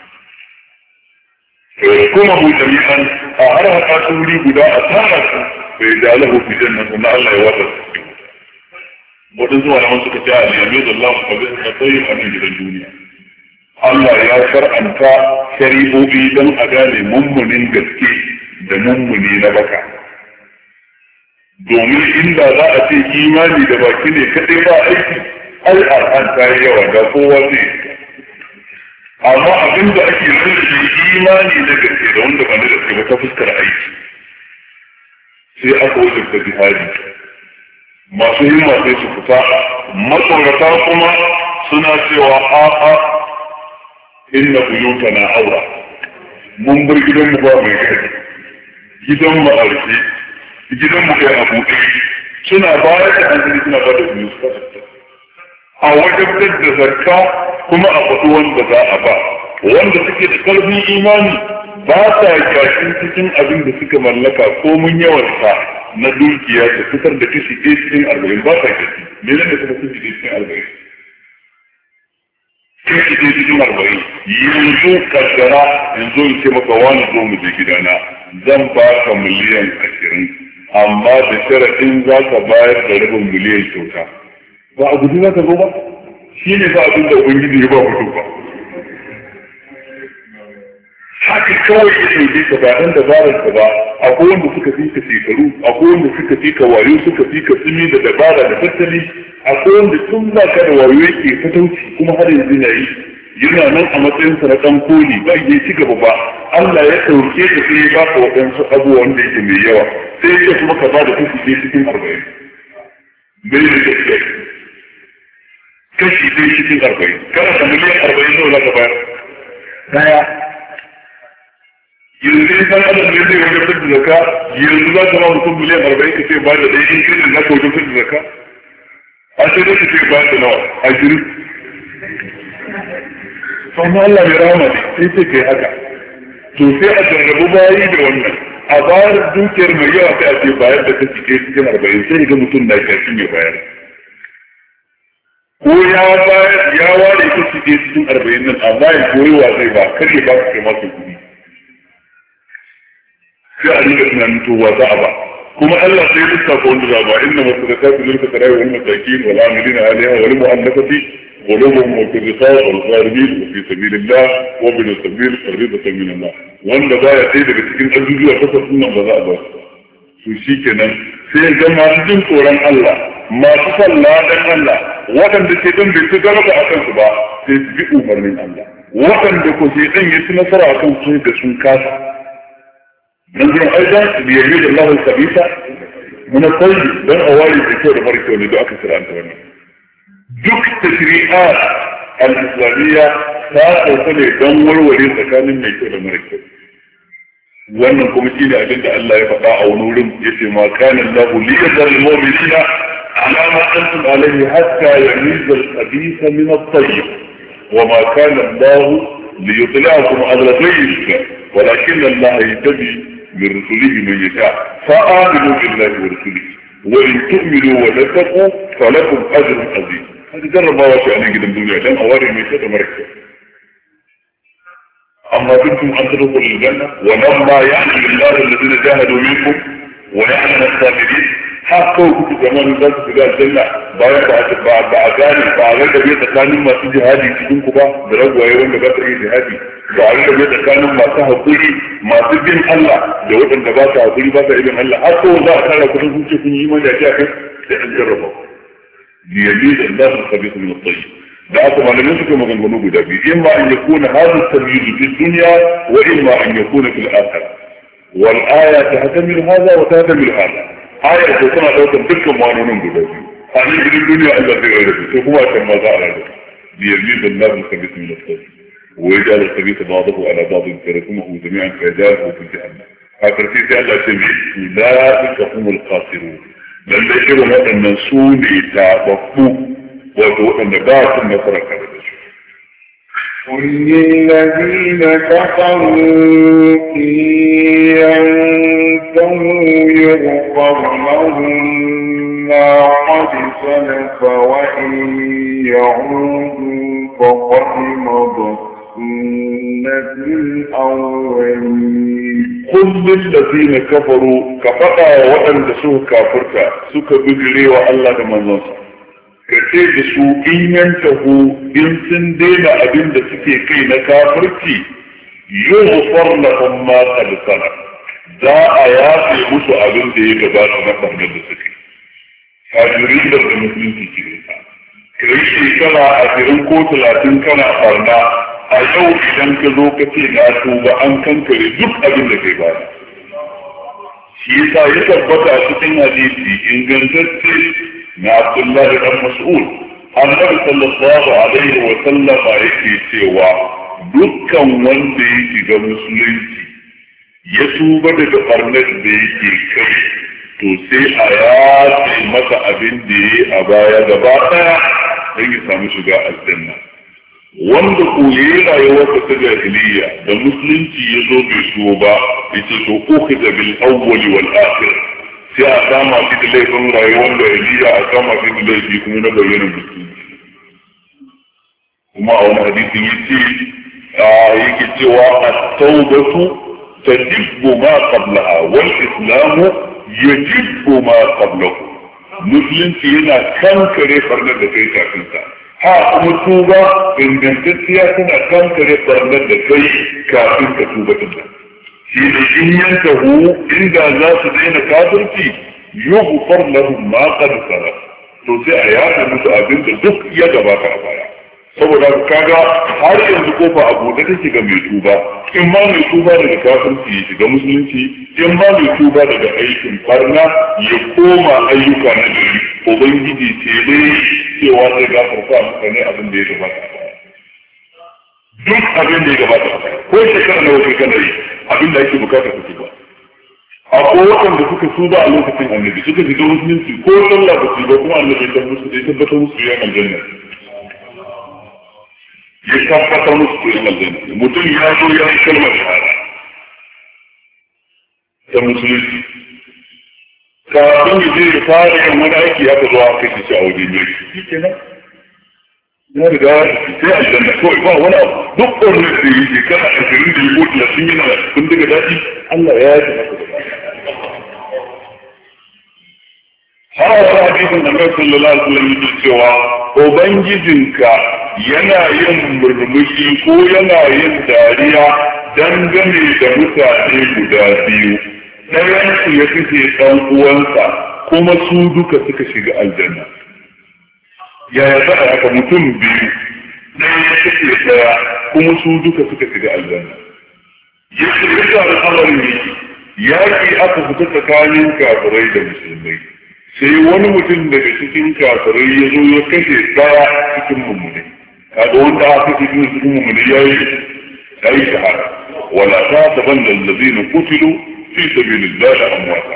kuma mu jami'an a har haɗa su wuri guda a tara su bai da lahu fi jannatin na Allah ya wata su wadda zuwa na suka ce a yalmi da Allah al-khabisa min at-tayyib a nan gidan duniya Allah ya shar'anta shari'o'i don a gane mummunin gaske da mummuni na baka. Domin inda za a ce imani da baki ne kaɗai ba aiki, ai al'an ta yi yawa ga kowa ne. Amma abin da ake nuna imani na gaske da wanda ba na gaske ba ta fuskar aiki. Sai aka wajen da jihadi. Masu himma sai su fita, matsorata kuma suna cewa a'a inna buyutana aura mun bar gidan mu ba mai gari gidan mu arfi gidan mu kai abu suna bayar da hankali suna ba da musu a wajen da zakka kuma a faɗi wanda za a ba wanda suke da ƙarfin imani ba sa gashin cikin abin da suka mallaka ko mun yawansa na dukiya su fitar da kashi ɗaya cikin arba'in ba sa gashi me ne kuma kashi ɗaya cikin arba'in sai ki je cikin arba'in yanzu kaddara yanzu in ce maka wani zo mu je gidana zan ba ka miliyan ashirin amma da sharaɗin za ka bayar da rabin miliyan kyauta ba a guji za ka zo ba shi ne ba abin da ubangiji ya ba mutum ba haka kawai ya ɗauke ka ba ɗan dabarar ka ba akwai wanda suka fi ka shekaru akwai wanda suka fi ka wayo suka fi ka tsimi da dabara da tattali akwai wanda tun za ka da wayo yake fatauci kuma har yanzu na yi yana nan a matsayinsa na ɗan koli ba ya ci gaba ba Allah ya ɗauke ka sai ya ba ka waɗansu abubuwa wanda yake mai yawa sai ya kuma ka ba da kashi ɗaya cikin arba'in bai da gaskiya kashi ɗaya cikin arba'in kana da miliyan arba'in nawa za ka bayar daya yanzu in san adam ne zai wajen fitar da zaka yanzu za ka ba mutum miliyan arba'in ka ce ba da ɗaya in kirin za ka wajen fitar da zaka a sai dai ka ce ba da nawa a shirin sannan Allah mai rama ne sai ce kai haka to sai a jarrabu bayi da wannan a bayar dukiyar mai yawa sai a ce bayar da kashi ɗaya cikin arba'in sai ga mutum na kashin ya bayar ko ya bayar ya ware kashi ɗaya cikin arba'in nan amma ya koyi wa zai ba kar ya ba ka kai masu kuɗi sai a riga tunanin to wa za a ba kuma Allah sai lissafa wanda za ba inna masadaqatu lil fuqara wal masakin wal amilina alaiha wal mu'allafati qulubuhum wa fi riqab wal gharibin wa fi sabilillah wa bil sabil faridatan min Allah wanda baya sai daga cikin azuzuwa takwas nan ba za a ba su shikenan sai ga masu jin tsoron Allah masu sallah dan Allah waɗanda ke dan bai ci galaba a kansu ba sai su bi umarnin Allah waɗanda ko sai dan yi nasara a kan su da sun kasa ننظر أيضا بيميل الله الخبيثة من الطيب بل أوالي بكور مركة ولدو أكثر أنت وانا دك تشريعات الإسلامية ساعة وصلي دمور وليس كان من كور مركة وانا الكوميسين أجند الله يبقى أو نور يسي ما كان الله ليذر المؤمنين على ما أنتم عليه حتى يميز الخبيث من الطيب وما كان الله ليطلعكم على الغيب ولكن الله يتبي من رسوله من يشاء فآمنوا بالله ورسوله وإن تؤمنوا وتتقوا فلكم أجر عظيم هذا جرب ما واشي عليه قدام الدنيا لأن أواري من يشاء مركز أما كنتم أن تدخلوا الجنة ولما يعلم الله الذين جاهدوا منكم ويعلم الصابرين حقوا كنت زمان ذات في الجنة بعد بعداني بعد ذلك تكانوا ما في جهادي تكون كبا برغوا يوم لغات أي جهادي بعد ذلك تكانوا ما تهطري ما تبين الله لو أن تبات هطري بات إبن الله حقوا الله تعالى كنتم تكون إيمان جاكا لأن جربوا ليميز الله الخبيث من الطيب دعت ما لم يسكن مغنغنو بدابي إما أن يكون هذا التمييز في الدنيا وإما أن يكون في الآخرة والآية تحتمل هذا وتحتمل هذا آية تسمى دوتم تلكم معنونون بدابي أعني في الدنيا إلا في غيره سوف أتم ماذا على ذلك ليميز الله الخبيث من الطيب ويجعل الخبيث بعضه على بعض فرسمه جميعا فيجاله في جهنم هكذا في الله سمي أولئك هم الخاسرون لن يكروا هذا النسون يتعبقوا wato waɗanda ba su nasara kare da su قل للذين كفروا إن ينتهوا يغفر لهم ما قد سلف وإن يعودوا فقد مضت سنة الأولين. قل للذين كفروا كفقا وأن سوء كافرك سوك بجري وألا دمانوسا kace da su in yantahu in sun daina abin da suke kai na kafirci yughfar lahum ma qad salaf za a yafe musu abin da ya gabata na barnar da suke kafirin da musulunci ke da kai shekara ashirin ko talatin kana barna a yau idan ka zo ka ce na tuba an kankare duk abin da kai baya shi yasa ya tabbata a cikin hadisi ingantacce na Abdullahi dan Mas'ud annabi sallallahu alaihi wa sallam yake cewa dukkan wanda ya shiga musulunci ya tuba daga barnar da yake kai to sai a yafe masa abin da ya yi a baya gaba daya don ya samu shiga aljanna wanda ko ya yi rayuwarsa ta jahiliya da musulunci ya zo bai so ba ya ce to ukhidha bil awwal wal akhir sai a kama shi da laifin rayuwar da yaliya a kama shi da laifi kuma na bayyana musulunci kuma a wani hadisin yace yake cewa at-tawbatu tajibbu ma qablaha wal islamu yajibbu ma qablahu musulunci yana kankare farnar da kai kafin sa ha kuma tuba ingantacciya tana kankare farnar da kai kafin ka tuba din shi ne in yantahu inda za su daina kafirci yughfar lahum ma qad salaf to sai a yafe musu abin da duk ya gabata a baya saboda kaga har yanzu kofa a buɗe take ga mai tuba in ma mai tuba daga kafirci ya shiga musulunci in ma mai tuba daga aikin barna ya koma ayyuka na gari ubangiji ce dai cewa zai gafarta mutane abin da ya gabata a baya duk abin da ya gabata a baya ko shekara nawa shekara yi abin da ake bukata su ba akwai waɗanda suka su ba a lokacin annabi suka shiga musulunci ko sallah ba su ba kuma annabi ya tabbatar musu ya aljanna ya tabbatar musu ya aljanna mutum ya zo ya yi kalmar shahada ta musulunci kafin ya je ya fara yin wani aiki ya ka zo aka kashe shi a waje ne shi kenan ya riga sai aljanna kawai ba wani abu duk wani da yi shekara ashirin da yi ko talatin yana kun daga daɗi Allah ya yi masa da har wani hadisin da mai sallallahu alaihi wasallam yake cewa ubangijinka yana yin murmushi ko yana yin dariya dangane da mutane guda biyu ɗayan su ya kashe ɗan uwansa kuma su duka suka shiga aljanna yaya za a haka mutum biyu ɗaya ya kashe ɗaya kuma su duka suka shiga aljanna ya ce yadda al'amarin yake yaƙi aka fita tsakanin kafirai da musulmai sai wani mutum daga cikin kafirai ya zo ya kashe ɗaya cikin mummuni kaga wanda aka kashe cikin mummuni ya yi ya yi shahada wala ta daban da lalazina kutilu fi sabilillahi amwata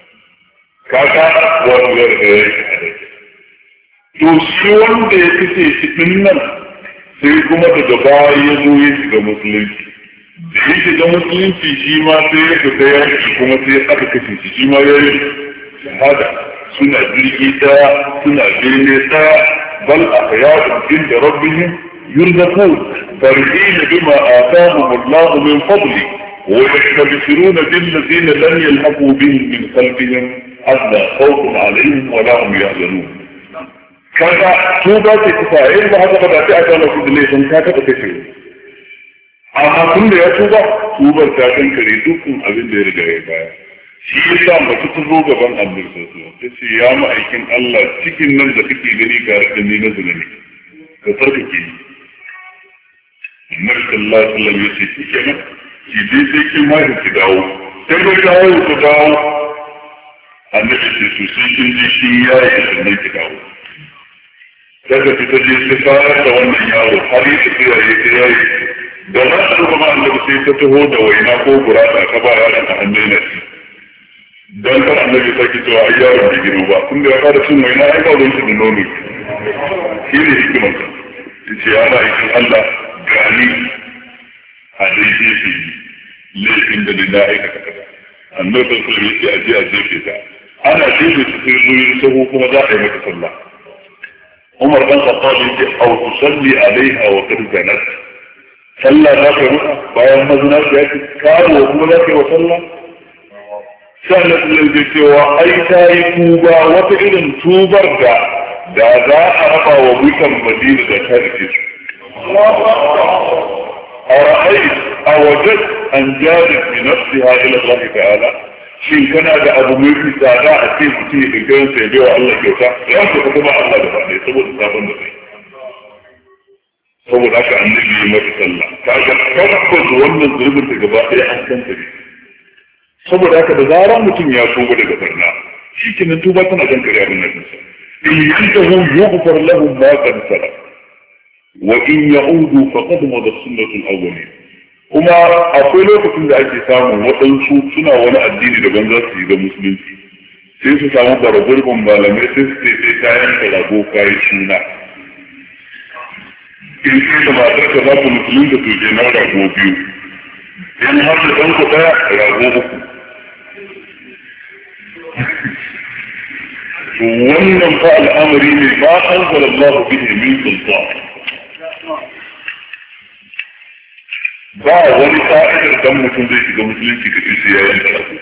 kaga wani ya riga ya yi shahada to shi wanda ya kace shi din nan sai kuma daga baya ya zo ya shiga musulunci da ya shiga musulunci shi ma sai ya fita ya shi kuma sai aka kashe shi shi ma ya yi shahada suna jirgi daya suna bene daya bal ahya'un inda rabbihim yurzaqun farihina bima atahum Allah min fadli wa yastabshiruna bil ladina lam yalhaqu bihim min khalfihim alla khawfun alayhim wa la hum yahzanun kaga tuba ce kusa in ba haka ba da sai a kana su da laifin ka taɓa kashe amma tun da ya tuba tubar ta kankare dukkan abin da ya riga ya baya shi yasa mace ta zo gaban Allah sosai ta ce ya ma'aikin Allah cikin nan da kake gani ga da ni na zulumi ka tsarkake ni Annabi sallallahu alaihi wasallam ya ce shi kenan ki dai sai kin ma ki dawo sai ka dawo ka dawo Annabi ce su sai kin ji shi yayi sannan ki dawo daga fita je ta fara da wannan yaro har yi tafiya ya ta yayi da na su kuma annabi sai ta taho da waina ko gurata ka ba yaron a hannun na ci dan kar annabi sai ki cewa ai yaron bai girma ba tun da ya fara cin waina ai ba ruwan shi da nono shi ne hikimar sa ce ya na aikin Allah gani a daidai su laifin da na aikata kaza annabi sallallahu alaihi wasallam ya ce a jefe ta ana jefe ta sai zuwa sahu kuma za a yi mata sallah Umar dan Khattab yace aw tusalli alaiha wa qad zanat sallah za ka ruka bayan mazuna ya ce kawo kuma za ka yi wa sallah sannan da cewa ai ta yi tuba wata irin tubar da da za a raba wa mutan Madina da ta rike su a ra'ayi a wajen an jari fi nafsiha ila Allah ta'ala shin kana da abu mai fi tsada a ce mutum ya dinga sai bai wa Allah kyauta ya ce ka kuma Allah da ba ne saboda sabon da kai saboda haka annabi ya mata sallah kaga tabbas wannan zulubin da gaba ɗaya an san ta ne saboda haka da zaran mutum ya tuba daga barna shi kenan tuba tana kan kare abin nan sa in yantahu yughfar lahum ma qad salaf wa in ya'udu faqad madat sunnatul awwalin kuma akwai lokacin da ake samun waɗansu suna wani addini daban za su yi ga musulunci sai su samu baragurbin malamai sai su ce sai kayan da rago kayi suna in sai da matar ka za ku musulun da to na rago biyu in har da ɗan ku ɗaya rago uku wannan fa al'amari ne ba an zara Allah bihi min sultan ba wani ka'idar dan mutum zai shiga musulunci ka ce sai ya yanka rago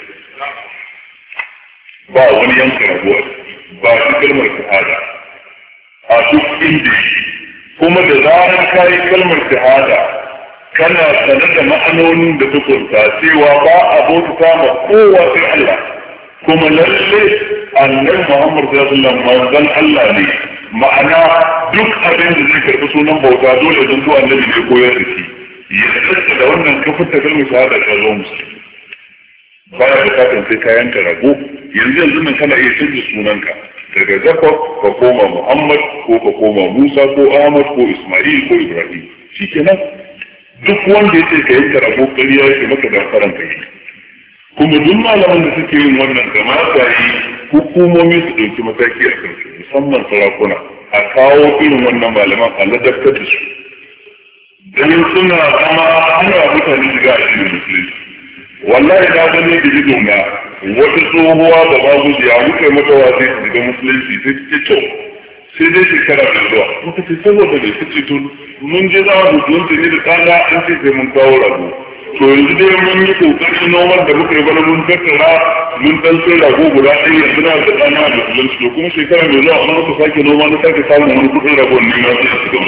ba wani yanka rago ba shi kalmar shahada a duk inda shi kuma da zarar ka yi kalmar shahada kana sanar da ma'anonin da ta kunta cewa ba a bauta ma kowa sai Allah kuma lalle annabi Muhammad sallallahu alaihi wasallam manzon Allah ne ma'ana duk abin da zai karɓi sunan bauta dole don to annabi ne koyar da shi ya tsaka da wannan kafin ta kalmar shahada ta zo musu baya bukatar sai ka yanka rago yanzu yanzu nan kana iya canza sunanka daga Jacob ka koma Muhammad ko ka koma Musa ko Ahmad ko Ismail ko Ibrahim shikenan duk wanda yake ka yanka rago kariya yake maka da faranta yi kuma duk malaman da suke yin wannan kamata yi hukumomi su ɗauki mataki a kan su musamman sarakuna a kawo irin wannan malaman a ladabtar da su dan suna zama ana mutane shiga a cikin musulunci wallahi na gani da ido na wata tsohuwa da babu ya muka mata wasi su shiga musulunci sai ce kyau sai dai shekara da zuwa muka ce saboda da su ce to mun je za mu musulunci ne da tsada an ce sai mun kawo rago to yanzu dai mun yi kokarin noman da muka yi bana mun tattara mun dan sai rago guda ɗaya yanzu na da ɗana da musulunci to kuma shekara mai zuwa an muka sake noma na sake samun wani kuɗin ragon ne na sai shiga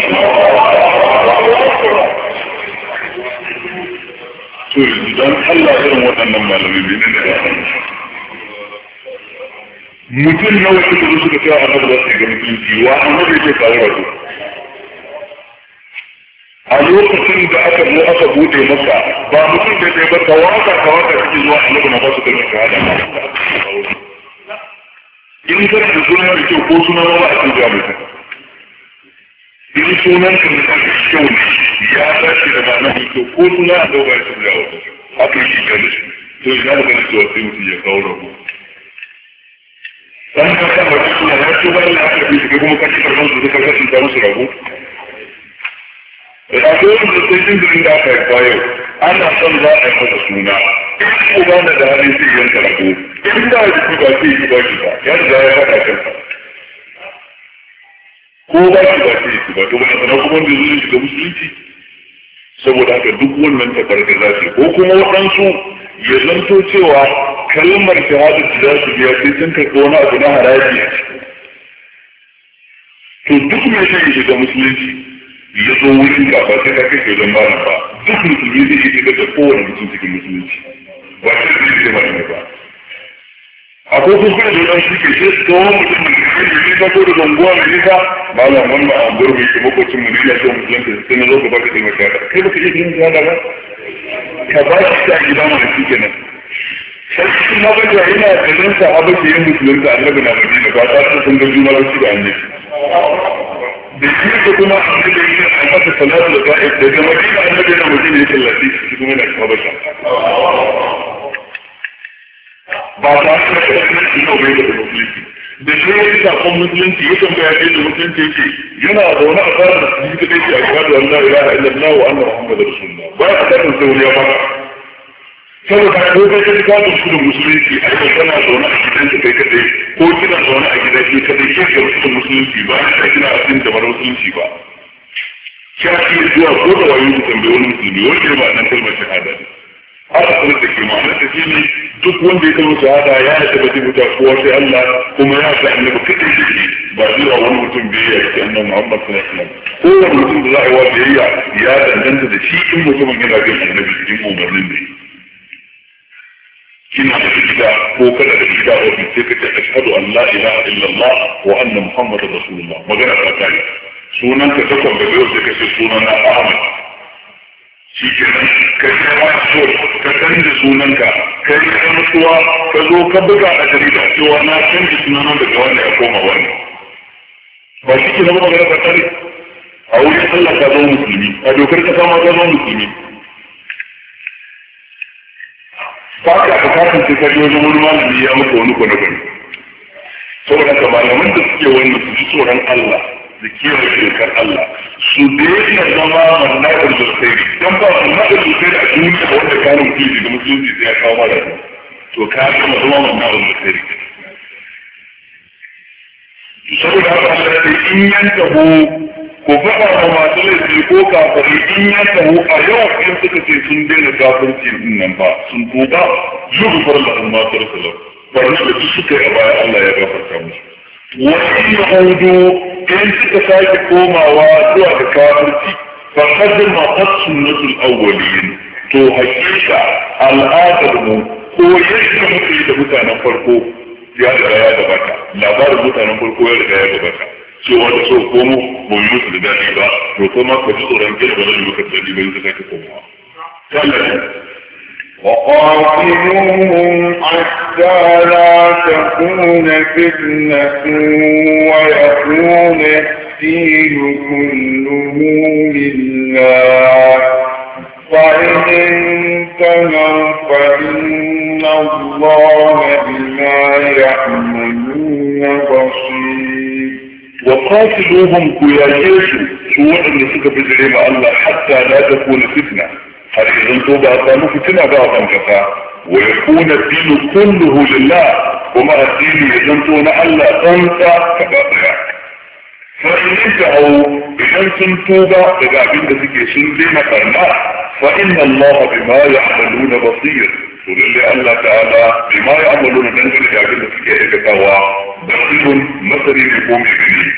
to yanzu don Allah irin waɗannan malamai ne da ya mutum nawa suka zo suka cewa annabi za su ga mutunci wa annabi ke kawo rago a lokacin da aka zo aka bude maka ba mutum da ya ba tawaka tawaka suke zuwa annabi na ba su ganin shahada in ka da suna da kyau ko suna ba a cikin jami'a in sunan ka da kyau ya dace da ba na kyau ko suna a dauka ya tafiya wata haka yi ga da shi to ina da ganin cewa sai mutum ya kawo rago dan ka san wata suna ya ce ba Allah aka bi shi kuma ka ci karban su duka ka tsinta musu rago rago da sai jin da aka yi bayo ana son za a yi masa suna ko ba na da halin sai yanka rago in da ya ci ba sai yi ba shi ba ya riga ya faɗa kansa ko ba shi ba sai yi ba to ba na kuma da zai shiga musulunci saboda haka duk wannan tabarka za su ko kuma waɗansu ya zanto cewa kalmar shahada da za su biya sai sun karɓi wani abu na haraji a ciki to duk mai son ya shiga musulunci ya zo wurin ka ba sai ka kai ke don malam ba duk musulmi zai iya shiga da kowane mutum cikin musulunci ba sai zai shiga malam ba akwai kuskure da ɗan suke sai su kawo mutum da kai da nisa ko da ganguwa mai nisa malam wannan a gurbi ke makwacin mu ne ya ce musulunci sai na zo ka baka kai mashahada kai baka iya yin shahada ba ka ba shi ta gida mana shi kenan sai na ga da yana ganin sa abin da yin musulunci annabi na madina ba ta sun ga juna ba shi da annabi da shi ko kuma annabi ne a masa salatu da ta'ib daga madina annabi na madina ya kallaci shi kuma na kuma basha ba ta da shi ne bai da musulunci da shi ya yi sakon musulunci ya tambaya ce da musulunci yake yana zaune a tsarin da su yi kaɗai ke a shaɗu Allah ilaha illallah wa anna Muhammadu Rasulullah baya a tsarin sauri ya maka saboda ko kai ka ka da sunan musulunci a kai kana zaune a gidan ka kai kaɗai ko kina zaune a gidan ki kaɗai ke ga sunan musulunci ba ya kina a cikin da musulunci ba kya iya zuwa ko da wayo ku tambaye wani musulmi wanda ya ba nan kalmar shahada ne haka kuma da ke ma'anar da shi ne duk wanda ya kalmar shahada ya yi tabbatar da kowa sai Allah kuma ya sa annabi kaɗai da shi ba zuwa wani mutum biyayya ya ce annabi Muhammad sallallahu alaihi wasallam kowane mutum da za a yi wa biyayya ya danganta da shi in mutumin yana bin annabi cikin umarnin ne kina da gida ko kada da gida ofis sai ka ce ashhadu an la ilaha illallah wa anna muhammadar rasulullah magana ta kai sunan ka takwan da yau sai ka ce sunan na Ahmad shi ke nan ka ce ma so ka canza sunanka ka yi rantsuwa ka zo ka buga a jarida cewa na canza sunan daga wanda ya koma wani ba shi ke zama magana ta kai a wurin Allah ka zo musulmi a dokar ka sama ka zo musulmi ba ka bukatun sai kaji wajen wani malami ya muka wani kwane-kwane saboda ka malaman da suke wani su ji tsoron Allah da kiyaye shekar Allah su daina zama mannakar zulkhairi don ba mannakar zulkhairi a duniya wanda kanin mutum da musulunci sai ya kawo mara to ka gama zama mannakar zulkhairi saboda haka Allah ya ce in yanka ho ko faɗa wa masu laifi ko kafari in ya taho a yau in suka ce sun daina kafirci din nan ba sun tuba yughfar lahum ma tarsalu barna da suka yi a baya Allah ya gafarta musu wani yahudu in suka sake komawa zuwa ga kafirci fa qad maqat sunnatul awwalin to hakika al'adar mu ko yadda muke da mutanen farko ya riga ya gabata labarin mutanen farko ya riga ya gabata cewa da so komo ba yi musu da daɗi ba to kuma ka ji tsoron gina ba zai maka daɗi ba yadda kake komawa. وقاتلوهم حتى لا تكون فتنة ويكون الدين كله لله فإن انتهوا فإن الله بما يعملون بصير وقاتلوهم كياجيسوا سوء اللي سكة في جريمة الله حتى لا تكون فتنة هل إذن توبة أطلوا فتنة بعضا كفا ويكون الدين كله لله وما الدين يجنتون الله أنت كباطيا فإن انتهوا إذن سنتوبة إذا عبد ذكي سنزيمة فرنا فإن الله بما يعملون بصير ولله الله تعالى بما يعملون ننزل إذا عبد ذكي إكتاوا بصير مثلي لكم إبني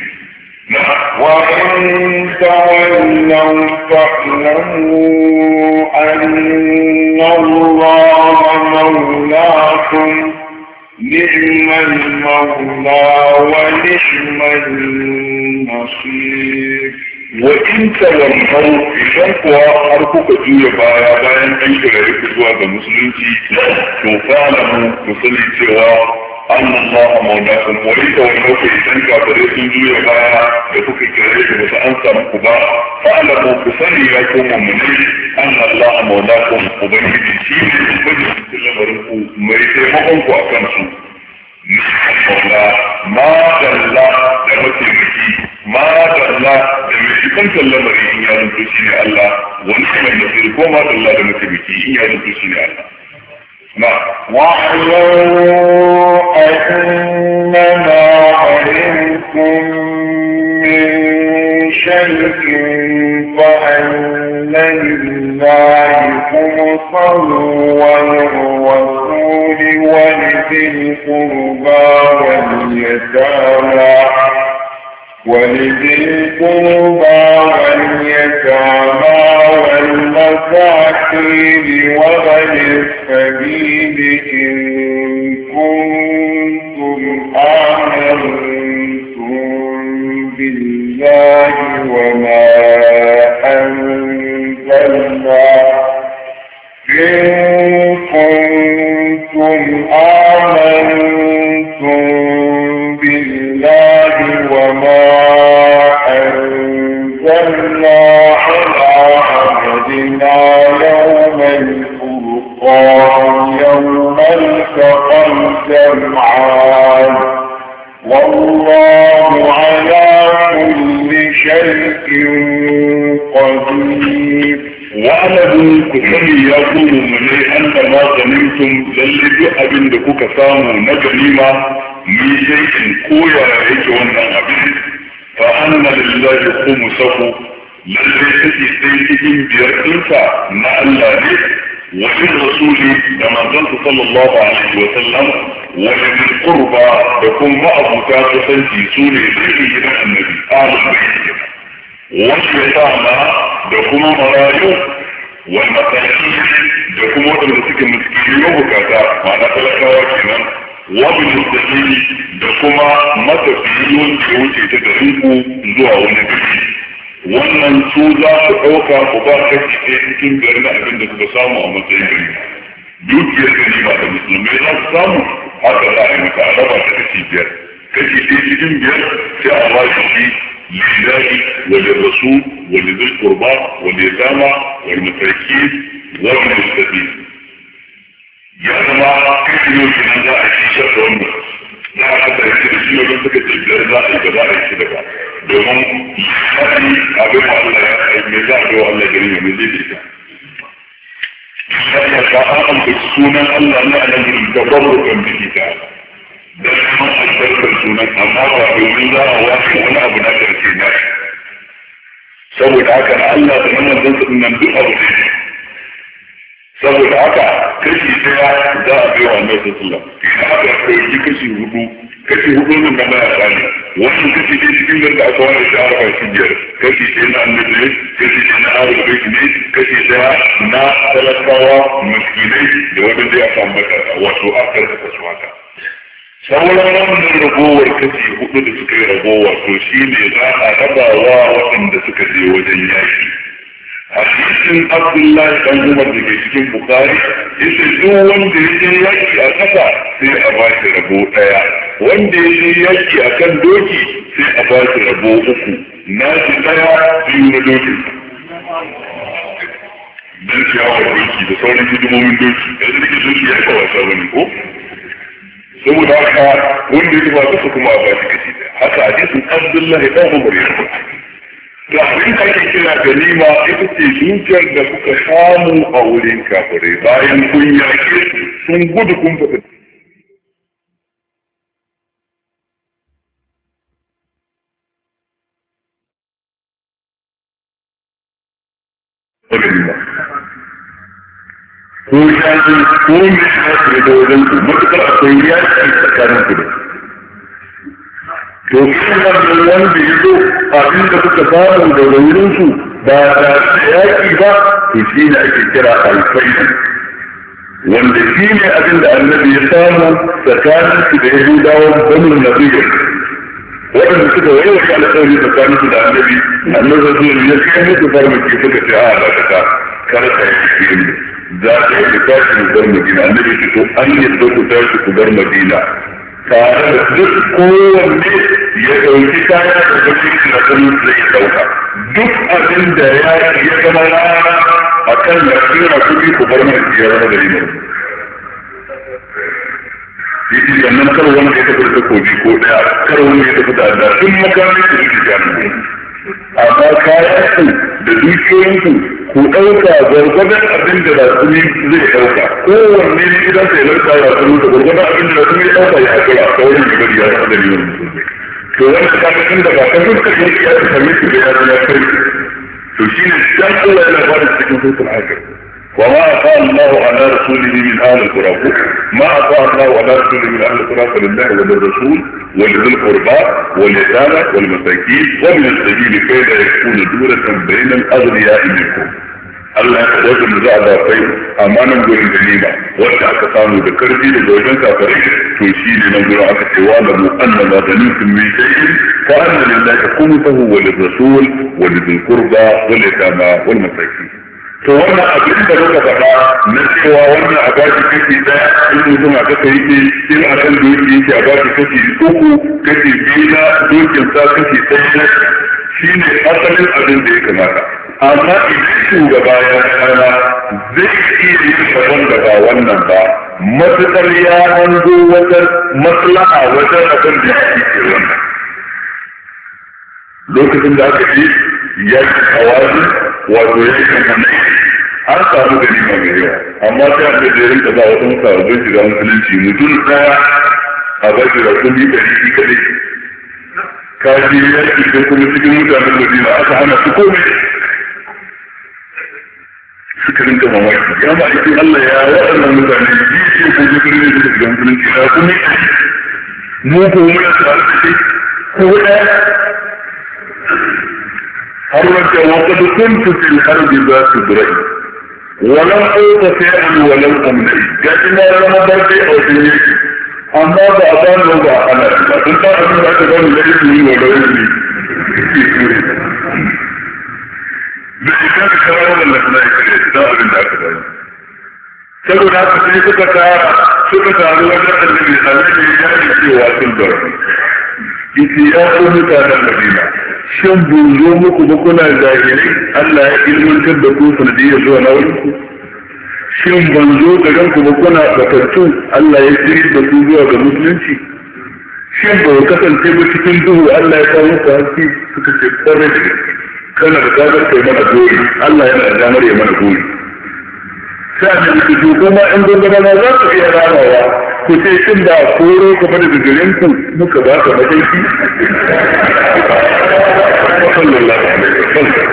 وإن تولوا فاعلموا أن الله مولاكم نعم المولى ونعم النصير وإن تولوا إذن قوى حركك جوية بايا بايا أن يكرهك سواء المسلمين تفعلموا تصلي سواء أن الله مولاكم وليس ولوك إذن كافرين جوية بايا لكوك كرهك وسأنسى مكبا فعلموا تصلي لكم ومني أن الله مولاكم وبنجد سيدي وبنجد كل مرنكو مريتمكم وأكمسوا المولى ما دل لمتمكي ما دل لمتكم كاللمري إن يعلم تسيني الله ونحن النصير وما دل لمتمكي إن يعلم تسيني الله نعم واعلموا أنما علمتم من شيء فأن لله خمسه وللرسول ولذي القربى واليتامى ولذي القربى واليتامى والمساكين وبن السبيل إن كنتم آمنتم بالله وما أنزلنا إن كنتم آمنتم بالله وما أنزلنا على عبدنا يوم الفرقان يوم التقى الجمعان ku sani ya kuma mune an da ma ganimtum lalle duk abin da kuka samu na ganima ni sai in koya yake wannan abin fa anna lillahi khumsahu lalle take sai cikin biyar dinsa na Allah ne wa in rasuli da manzon sallallahu alaihi wa sallam wa min qurba da kuma abuta kusanci su ne cikin gidan annabi ahlul bayt wa shaytana da kuma marayu والمساكين da kuma waɗanda suke miskini mabukata ma'ana talakawa kenan wabin musulmi da kuma matafiyi wanda ya wuce ta garin ku zuwa wani gari wannan su za ku ɗauka ku ba kashi ɗaya cikin biyar na abin da kuka samu a matsayin gari dukiyar gari ba da musulmai za su samu haka za a yi maka a raba ta kashi biyar kashi ɗaya cikin biyar sai a ba shi لله وللرسول ولذي القربى واليتامى والمساكين وابن السبيل. يا جماعة كيف يمكن أن لا أشيء شر عمر؟ لا حتى يصير شيء ولا سكت الجزاء الجزاء الجزاء. دوم هذه أبوه الله الميزان هو الله جريمة مزيد. هذا شعار بالسنة الله نعلم التبرك بكتاب. da kuma albarkar sunan amma ba domin za a wasu wani abu na karshe na shi saboda haka na Allah da nan zan su nan duk abu ne saboda haka kashi daya za a bai wa annabi sallallahu alaihi wasallam idan aka ɗauki kashi hudu kashi hudu nan da baya tsani wannan kashi ɗaya cikin da aka wani shi arba shi biyar kashi ɗaya na annabi ne kashi ɗaya na arba bai ne kashi ɗaya na talakawa miskinai da wadanda ya samu mata wato aka karkata su haka sauran wannan ragowar kashi hudu da suka yi ragowa to shi ne za a rabawa waɗanda suka je wajen yaki hadisin Abdullahi dan Umar da ke cikin Bukhari yace duk wanda ya je yaki a ƙasa sai a ba shi rabo ɗaya wanda ya je yaki a kan doki sai a ba shi rabo uku na shi ɗaya biyu na doki dan ciyawar doki da sauran hidimomin doki yanzu da ke doki ya kawo wasa bane ko saboda haka wanda ya ba su kuma a bashi kashi da haka hadisin Abdullahi dan Umar ya rubuta to abin da ake kira ganima ita ce dukiyar da kuka samu a wurin kafirai bayan kun yake sun gudu kun fita ko shafi ko mai shafi da wajen ku matuƙar akwai yaki tsakanin ku da to kuma wanda ya zo abin da kuka samu da wurin su ba da yaki ba to shi ne ake kira alfaidu wanda shi ne abin da annabi ya samu tsakanin su da yahudawan banu nabiya waɗanda suka wayewa alƙawari tsakanin su da annabi annabi ya kai musu farmaki suka ce a dakata kar ka yi cikin za ka yi tashi ku bar Madina annabi ce to an yadda ku tashi ku bar Madina tare da duk kowanne ya ɗauki kaya da gashi na sanin zai ɗauka duk abin da ya ya zama rana a kan lafiyar kuɗi ku bar Madina ya zama gari mai yake yannan kar wanda ya tafi da takobi ko ɗaya kar wanda ya tafi da adda duk makamin su suke jami'ai amma kayan ku da dukiyoyinku ku ɗauka gwargwadon abin da rasuli zai ɗauka kowanne ne idan sai lauka rasulu da gwargwadon abin da rasuli ya ɗauka ya haƙura a kawai da bari ya rasa da liman musulmi to wani kafin da ba ka zuka ne ya ta sami su da ya zama kai to shi ne dan Allah yana ba da cikin sutun haka wa ma ata Allahu ala rasulihi min ahli al-qura ma ata Allahu ala rasulihi min ahli al-qura fa lillahi wa lirrasul wa lidhil qurba wal yatama wal masakin wa min as-sabil kay la yakunu dulatan bayna al-aghniya'i minkum Allah ya kawo da za a ba kai amma nan gurin ganima wanda aka samu da karfi da wajen kafirai to shi ne nan gurin aka ce wa lamu anna ma ganimtum min shay'in fa anna lillahi khumsahu wa lirrasul wa lidhil qurba wal yatama wal masakin to wannan abin da muka faɗa na cewa wannan a bashi kashi ɗaya in mutum a kasa yake in a kan doki yake a bashi kashi uku kashi biyu na dokin sa kashi ɗaya shi ne asalin abin da ya kamata amma idan shugaba ya kana zai iya yin sabon da ba wannan ba matuƙar ya hango wata maslaha wajen abin da ya ke wannan lokacin da aka yi yakin hawazi wato yakin hanai an samu ganima mai yawa amma sai an da rinka za a wasu sababbin shiga musulunci mutum daya a bashi da kuɗi ɗari shi kaɗai kaji yaki da kuma cikin mutanen Madina aka hana su komai suka rinka mamaki ya ma aikin Allah ya waɗannan mutane ji ce ko jikin ne suka shiga musulunci na kuma mu ko muna tare da shi ko ɗaya har wanda wata da kuntu fil harbi za su durai walan ƙota fi'an walan amnai ga ina zama barbe a wajen yaki amma ba a gano ba a ana ba sun ta abin da aka gano da yake yi wa lauyi da ita ka kawo wannan suna yi kare su don abin da aka gano saboda haka sai suka tara suka taru wajen annabi annabi ya yi cewa sun barbe yace ya ku mutanen Madina shin bin zo muku ba kuna jahilai Allah ya ilmantar da ku sanadiyar zuwa na wurin ku shin ban zo garin ku ba kuna batattu Allah ya shirya da ku zuwa ga musulunci shin ba ku kasance ba cikin duhu Allah ya kawo ku haske suka ce kwarai da gaske kana da gadar kai mana gori Allah yana da damar ya mana gori sai a ce ku kuma in gangana ma za ku iya ramawa ku ce shin da koro ka bada da garin ku muka ba ka mataki sallallahu alaihi wasallam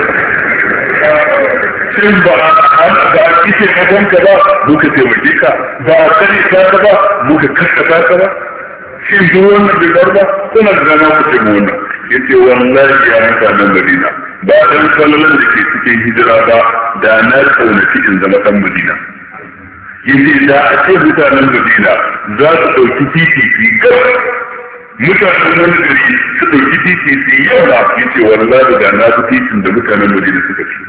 shin ba ba a kishe kasanka ba muka taimake ka ba a kare ka ba muka kaskata ka ba shin duk wannan bai bar ba kuna da dama ku ce mu wannan yace wallahi ya mutanen Madina ba dan sallalan da ke cikin hijira ba da na kaunaci in zama dan Madina yace da a ce mutanen Madina za su dauki titi fi gaba mutanen wani gari su dauki titi fi yawa yace wallahi da na fi titin da mutanen Madina suka ci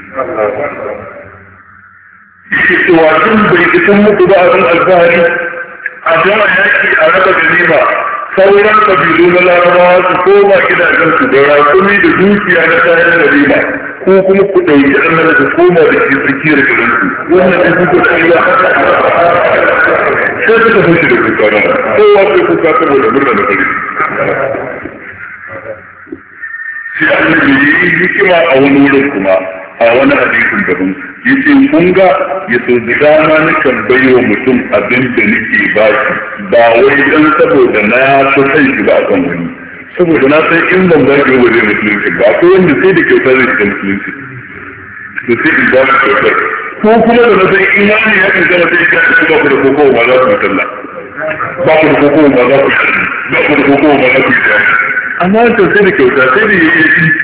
yake cewa tun bai isan muku ba abin alfahari a jama yaki a raba ganima sauran kabilu na larabawa su koma gidajen su da rakumi da dukiya na kayan ganima ko kuma ku ɗauki annabi da koma da ke tsakiyar garin su wannan ne kuka tsaya sai suka fushi da kuka nan kowa sai kuka saboda murna da fari sai annabi yi hikima a wani wurin kuma a wani hadisin daban yace kun ga ya so da dama nakan baiwa mutum abin da nake ba shi ba wai dan saboda na so kai shi ba kan wani saboda na san in ban ba shi wajen musulunci ba ko wanda sai da kyautar zai shiga musulunci to sai in ba shi kyautar ko kuma da na san imani ya kan zama sai ka shi ba ku da koko ba za ku yi sallah ba ku da koko ba za ku yi ba ku da koko ba za ku yi tashi amma to sai da kyauta sai da yayi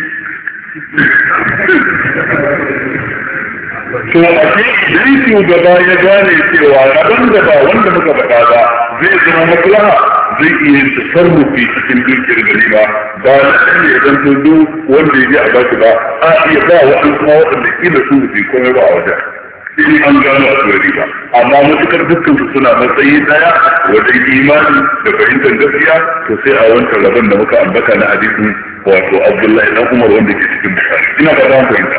to a ce idan shugaba ya gane cewa rabon da ba wanda muka faɗa ba zai zama maslaha zai iya tasarrufi cikin dukiyar gari ba ba na ne ya zanto duk wanda ya ji a baki ba a iya ba waɗansu ma waɗanda kila su su komai ba a wajen in an gano a turari ba amma matukar dukkansu suna matsayi daya wajen imani da fahimtar gaskiya to sai a wancan rabon da muka ambata na hadisin wato Abdullahi dan Umar wanda ke cikin Bukhari ina ba za mu fahimta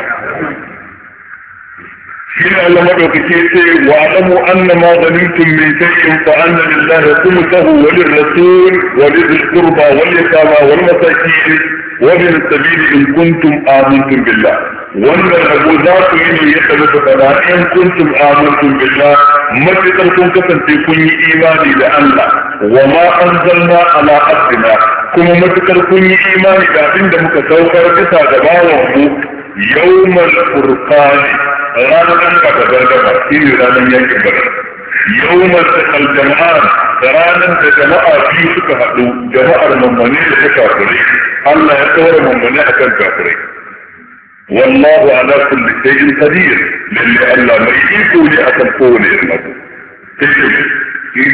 شين الله مدوكي واعلموا أن ما ظننتم من شيء فأن لله خمسه وللرسول ولذي القربى واليتامى والمساكين وابن السبيل إن كنتم آمنتم بالله وأن الأبوذات من يخلص فلا إن كنتم آمنتم بالله ما تتركون كفن تكون إيماني لأنه وما أنزلنا على عبدنا كما ما تتركون إيماني لأن مكسوكر بسا دباوه يوم الفرقان ranar an ka gabar gaba shi ne ranar yankin gaba yau masu aljama'an da ranar da jama'a biyu suka haɗu jama'ar mammani da ta kafirai Allah ya tsawar mammani a kan kafirai wallahu ala kulli shay'in qadir lalle Allah mai iko ne akan kowane irin abu إذ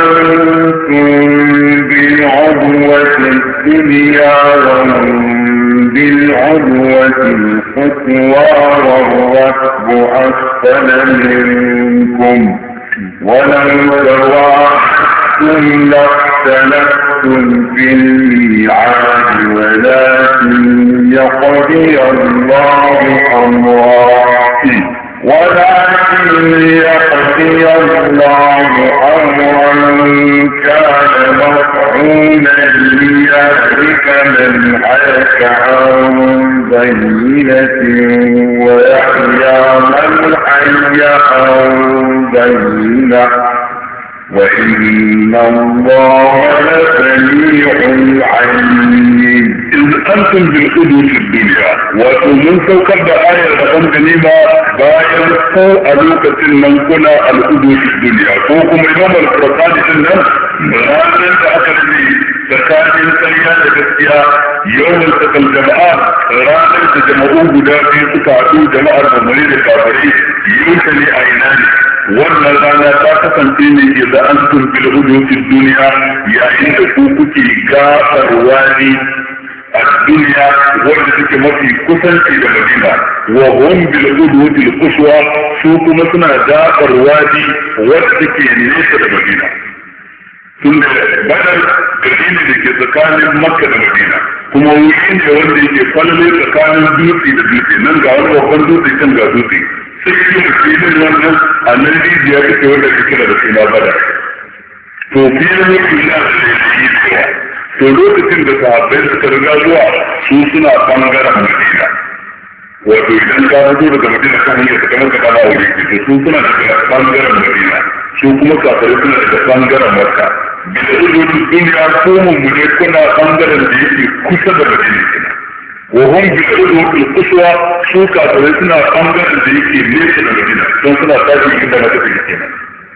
أنتم بالعدوة الدنيا وهم بالعدوة القصوى والركب أسفل منكم ولو تواعدتم لاختلفتم في الميعاد ولكن يقضي الله أمرا ولكن ليقضي الله أمرا كان مفعولا ليهلك من هلك عن بينة ويحيى من حي عن بينة وإن الله لسميع عليم. إذ أنتم بالقدوة في الدنيا ومن سوكر آية رقم كلمة باين كو ألوكة من كنا القدوة في الدنيا كوكم يوم الفرقان إنهم رانا تأكلني تكاتل سيئة تكتيا يوم التقى الجماعة رانا تجمعوا بدافي تكاتل جماعة المريد الكافرين يوشني أيناني wannan rana ta kasance ne idan an tun fil hududin duniya yayin da ku kuke gafarwa ne a duniya wanda suke mafi kusanci da Madina wa hum bil hududil quswa su kuma suna gafarwa ne wanda suke nesa da Madina tun da badar gari ne da ke tsakanin Makka da Madina kuma wuri ne wanda yake falle tsakanin dutse da dutse nan ga wani babban dutse can ga dutse sai yi filin wannan a nan rijiya take wanda ke kira da suna bada to filin yake na da shi cewa to lokacin da sahabbai suka riga zuwa su suna bangaren Madina wato idan ka fito daga Madina kan hanyar ta kamar ka kama wuri ke to su suna daga bangaren Madina su kuma kafirai suna daga bangaren Makka bisa ujudin duniya ko mummune kuna bangaren da yake kusa da Madina kenan وهم بالعدوة القصوى سوكا فلسنا أمغر ذيكي ليس المدينة سنسنا تاجي عندما تفكينا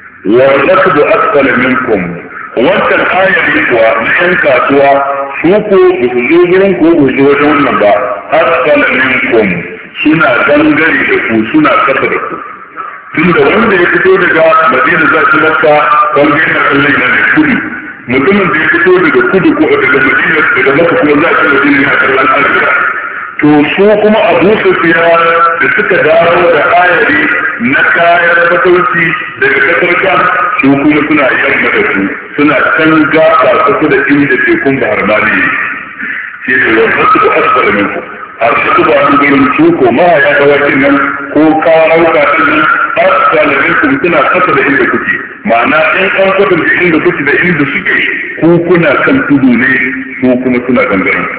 والركض أكثر منكم وانت الآية يقوى نحن كاتوا سوكو بسجوزهم كو بسجوزهم نبا أكثر منكم سنا زنجري لكو سنا كثركو tunda wanda ya fito daga Madina za su Makka kan yana kallon yana kudu mutumin da ya fito daga kudu ko daga Madina daga Makka kuma za su Madina yana kallon arewa to su kuma Abu Sufyan da suka dawo da ayari na kayan fatauci daga kasar Sham su kuma suna yamma da su suna can gasa kusa da inda tekun Bahar Mali shi ne wannan su asfala minku har su ba su gurin su ko ma ya dawakin nan ko karauka din nan asfala minkum suna kasa da inda kuke ma'ana in an kwatanta inda kuke da inda suke ku kuna kan tudu ne su kuma suna gangaren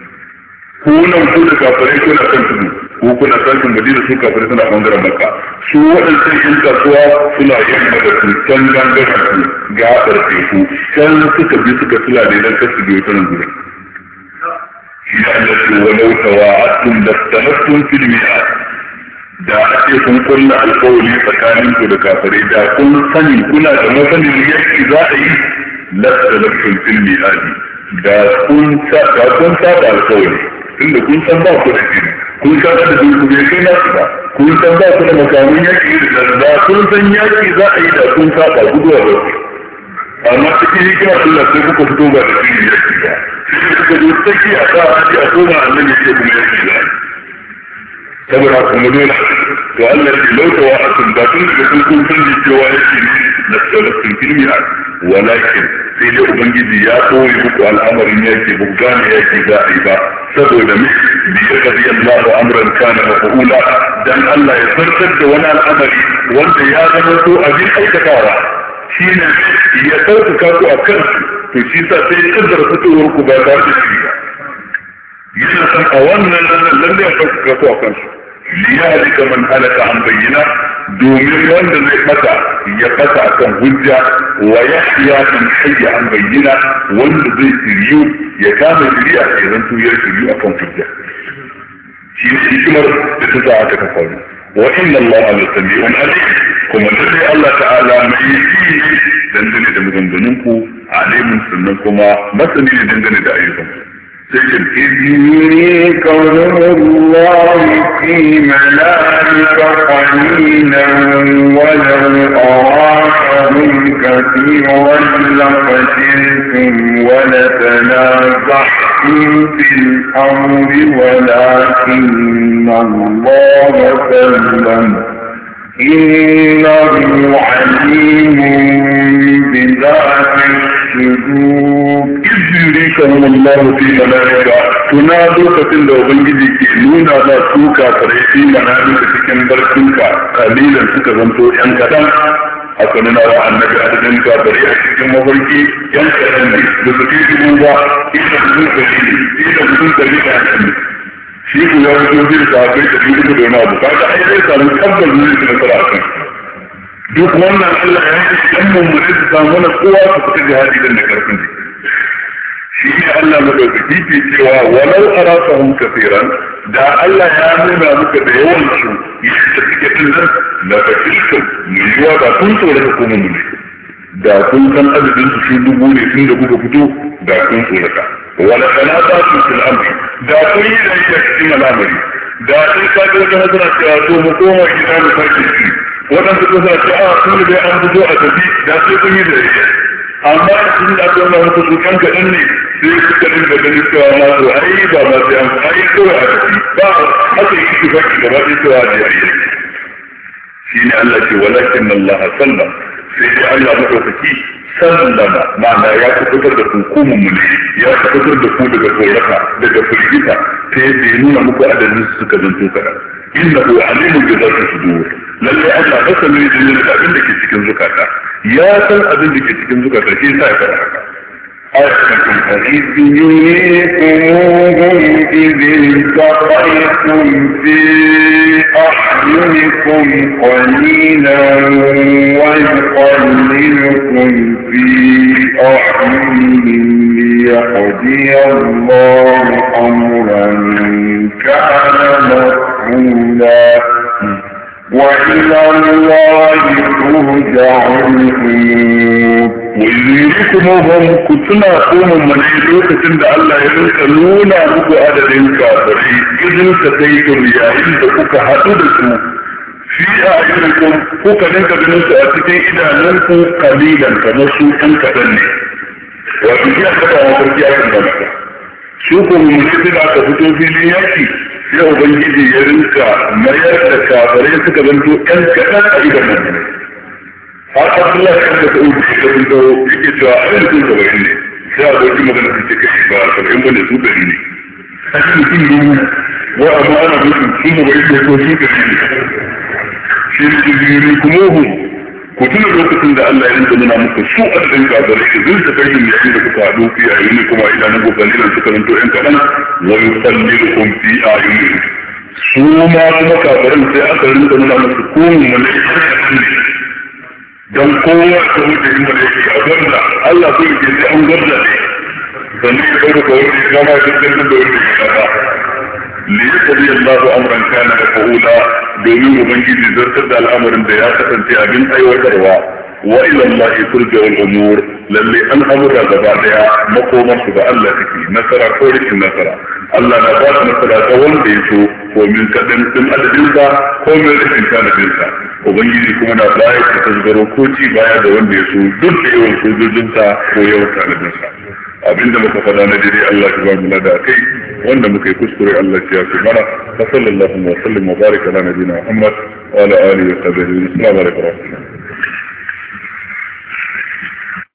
ku nan ku da kafirai kuna kan tudu ku kuna sashin Madina su kafirai suna bangaren Makka su waɗansu yan kasuwa suna yamma da su can gangaren su gaɓar teku can suka bi suka tula ne don kasu biyu ta nan gurin shi ya nace walau tawa'attum lastanattum fil mi'at da ake kun kulla alƙawari tsakanin ku da kafirai da kun sani kuna da masanin yaki za a yi lastanattum fil mi'at da kun sa da kun saba alƙawari tunda kun san ba ku da jini kun san da duk bai kai nasu ba kun san ba ku da makamin yaki da da kun san yaki za a yi da kun saba guduwa ba amma cikin hikima Allah sai kuka fito ba da jini yaki ba sai kuka zo tsaki a sa a a koma annabi ce kuma yaki ba saboda kuma dole to Allah ya lauta wa asun da tun da kun kun san cewa yaki ne na salafin filmiya walakin sai dai ubangiji ya koyi muku al'amarin yaki bu gane yaki za a yi ba saboda mi bi ya kadi Allah amran kana mafula dan Allah ya zartar da wani al'amari wanda ya zama to abin aikatawa shine ya sauka ku a kansu to shi sa sai ya kaddara fitowar ku ba tare da shi ba yana san a wannan ranar lalle ya sauka ku a kansu liyahlika man halaka an bayyana domin wanda zai fata ya fata akan hujja wa yahya man hayya an bayyana wanda zai shiryu ya kama shiriya ya zanto ya shiryu akan hujja shi ne hikimar da ta sa aka ta faru wa inna allaha la sami'un alim kuma lalle Allah ta'ala mai yi dangane da maganganunku alimin sannan kuma masani ne dangane da ayyukanku يريكم الله في منامك قليلا ولو أراكهم كثيرا لقتلتم ولتنازعتم في الأمر ولكن الله سلم إنه عليم بذات الصدور إذ يريكهم الله في منامك تنادو فتن لو بنجي نونا لا سوكا فريسي منامك تكن برسنك قليلا سكا زنتو ينكتن haka nuna wa annabi adadin kafari a cikin mafarki yan kaɗan ne da su ke dubu ba ina mutum kari ne ina mutum kari da hankali shi ku ya fito zai sahabai da dubu da wani abu kaga ai zai samu tabbas zai ci nasara a kan duk wannan Allah ya yi yan mummuni su samu na kowa su fita jihadi dan da karfin jiki shi ne Allah madaukaki ke cewa walau arafahum kafiran da Allah ya nuna muka da yawan su yadda suke din nan da fakilkum mai yiwa da kun tsoro da kuma mu da kun san adadin su shi dubu ne tun da kuka fito da kun tsoro ka wala sanata su fil amri da kun yi da yake cikin al'amari da sun ka ga kana tana cewa to mu koma gida mu farke shi waɗanda suka sa ce a kun da an fito a tafi da sai kun yi da yake amma sun da aka nuna muku su kan kaɗan ne sai suka dinga ganin cewa na so ai ba ba sai an ai kawai a tafi ba haka yi ki baki gaba ɗaya cewa da yayi shi ne Allah ce walakin Allah sallam sai dai Allah madaukaki sallama ma'ana ya fitar da ku ku mummune ya fitar da ku daga tsoraka daga firgita ta yadda ya nuna muku adadin su suka zanto kaɗan innahu alimun bi dhati sudur lalle Allah masani ne da abin da ke cikin zukata ya san abin da ke cikin zukata shi yasa ya fara haka إذ يريكموهم إذ التقيتم في أعينكم قليلا ويقللكم في أعينهم ليقضي الله أمرا كان مفعولا وإلى الله ترجع الأمور ويريكموهم كتنا قوم من يلوك تند الله يلوك نونا مكو عددين كافرين إذن ستيتم يعين دقوك حدودكم في أعينكم كوكا ننك بنوك أتكين إذا ننكو قليلا كنسو أنك دني وفي أكتا وفرقيا كنبك شوفوا من يتبع تفتو في لياكي sai ubangiji ya rinka mayar da kafirai suka zanto ɗan kaɗan a idan mutane har abdullahi kan da sa'udu shi ka zanto yake cewa a yin sun saba'in ne sai a zoki magana su ce kai ba saba'in bane su ɗari ne a cikin sun dubu wa amma ana mutum sun saba'in ne ko su ɗari ne shi ne jiri kuma hu ku tuna lokacin da Allah ya rinka nuna muku su adadin kafirai da zai tafi yin yayin da kuka haɗu fi ayyuni kuma idanun kokalilan suka zanto ƴan kaɗan wa yusallilukum fi ayyuni su ma kuma kafirin sai aka rinka nuna musu kowane malaikar don kowa ta wuce yin malaikar a gwamna Allah so ke sai an gwamna ne sannan ya ɗauka wani ya gama ya dukkan da wani ya gaba liyaqdi Allahu amran kana maf'ula domin ubangiji zartar da al'amarin da ya kasance abin aiwatarwa wa ila Allah turja'ul umur lalle an amura gaba daya makomar su ga Allah take nasara ko rikin nasara Allah na ba nasara ga wanda ya so ko min kadan din adadin sa ko min rikin tanadin sa ubangiji kuma na baya ta tasgaro ko ci baya da wanda ya so duk da yawan sojojin sa ko yawan tanadin sa abinda muka faɗa na dare Allah ya ba mu nada kai wanda muka yi kuskure Allah ya fi mana sallallahu alaihi wa sallam wa baraka ala nabiyina Muhammad wa ala alihi wa sahbihi wa sallam.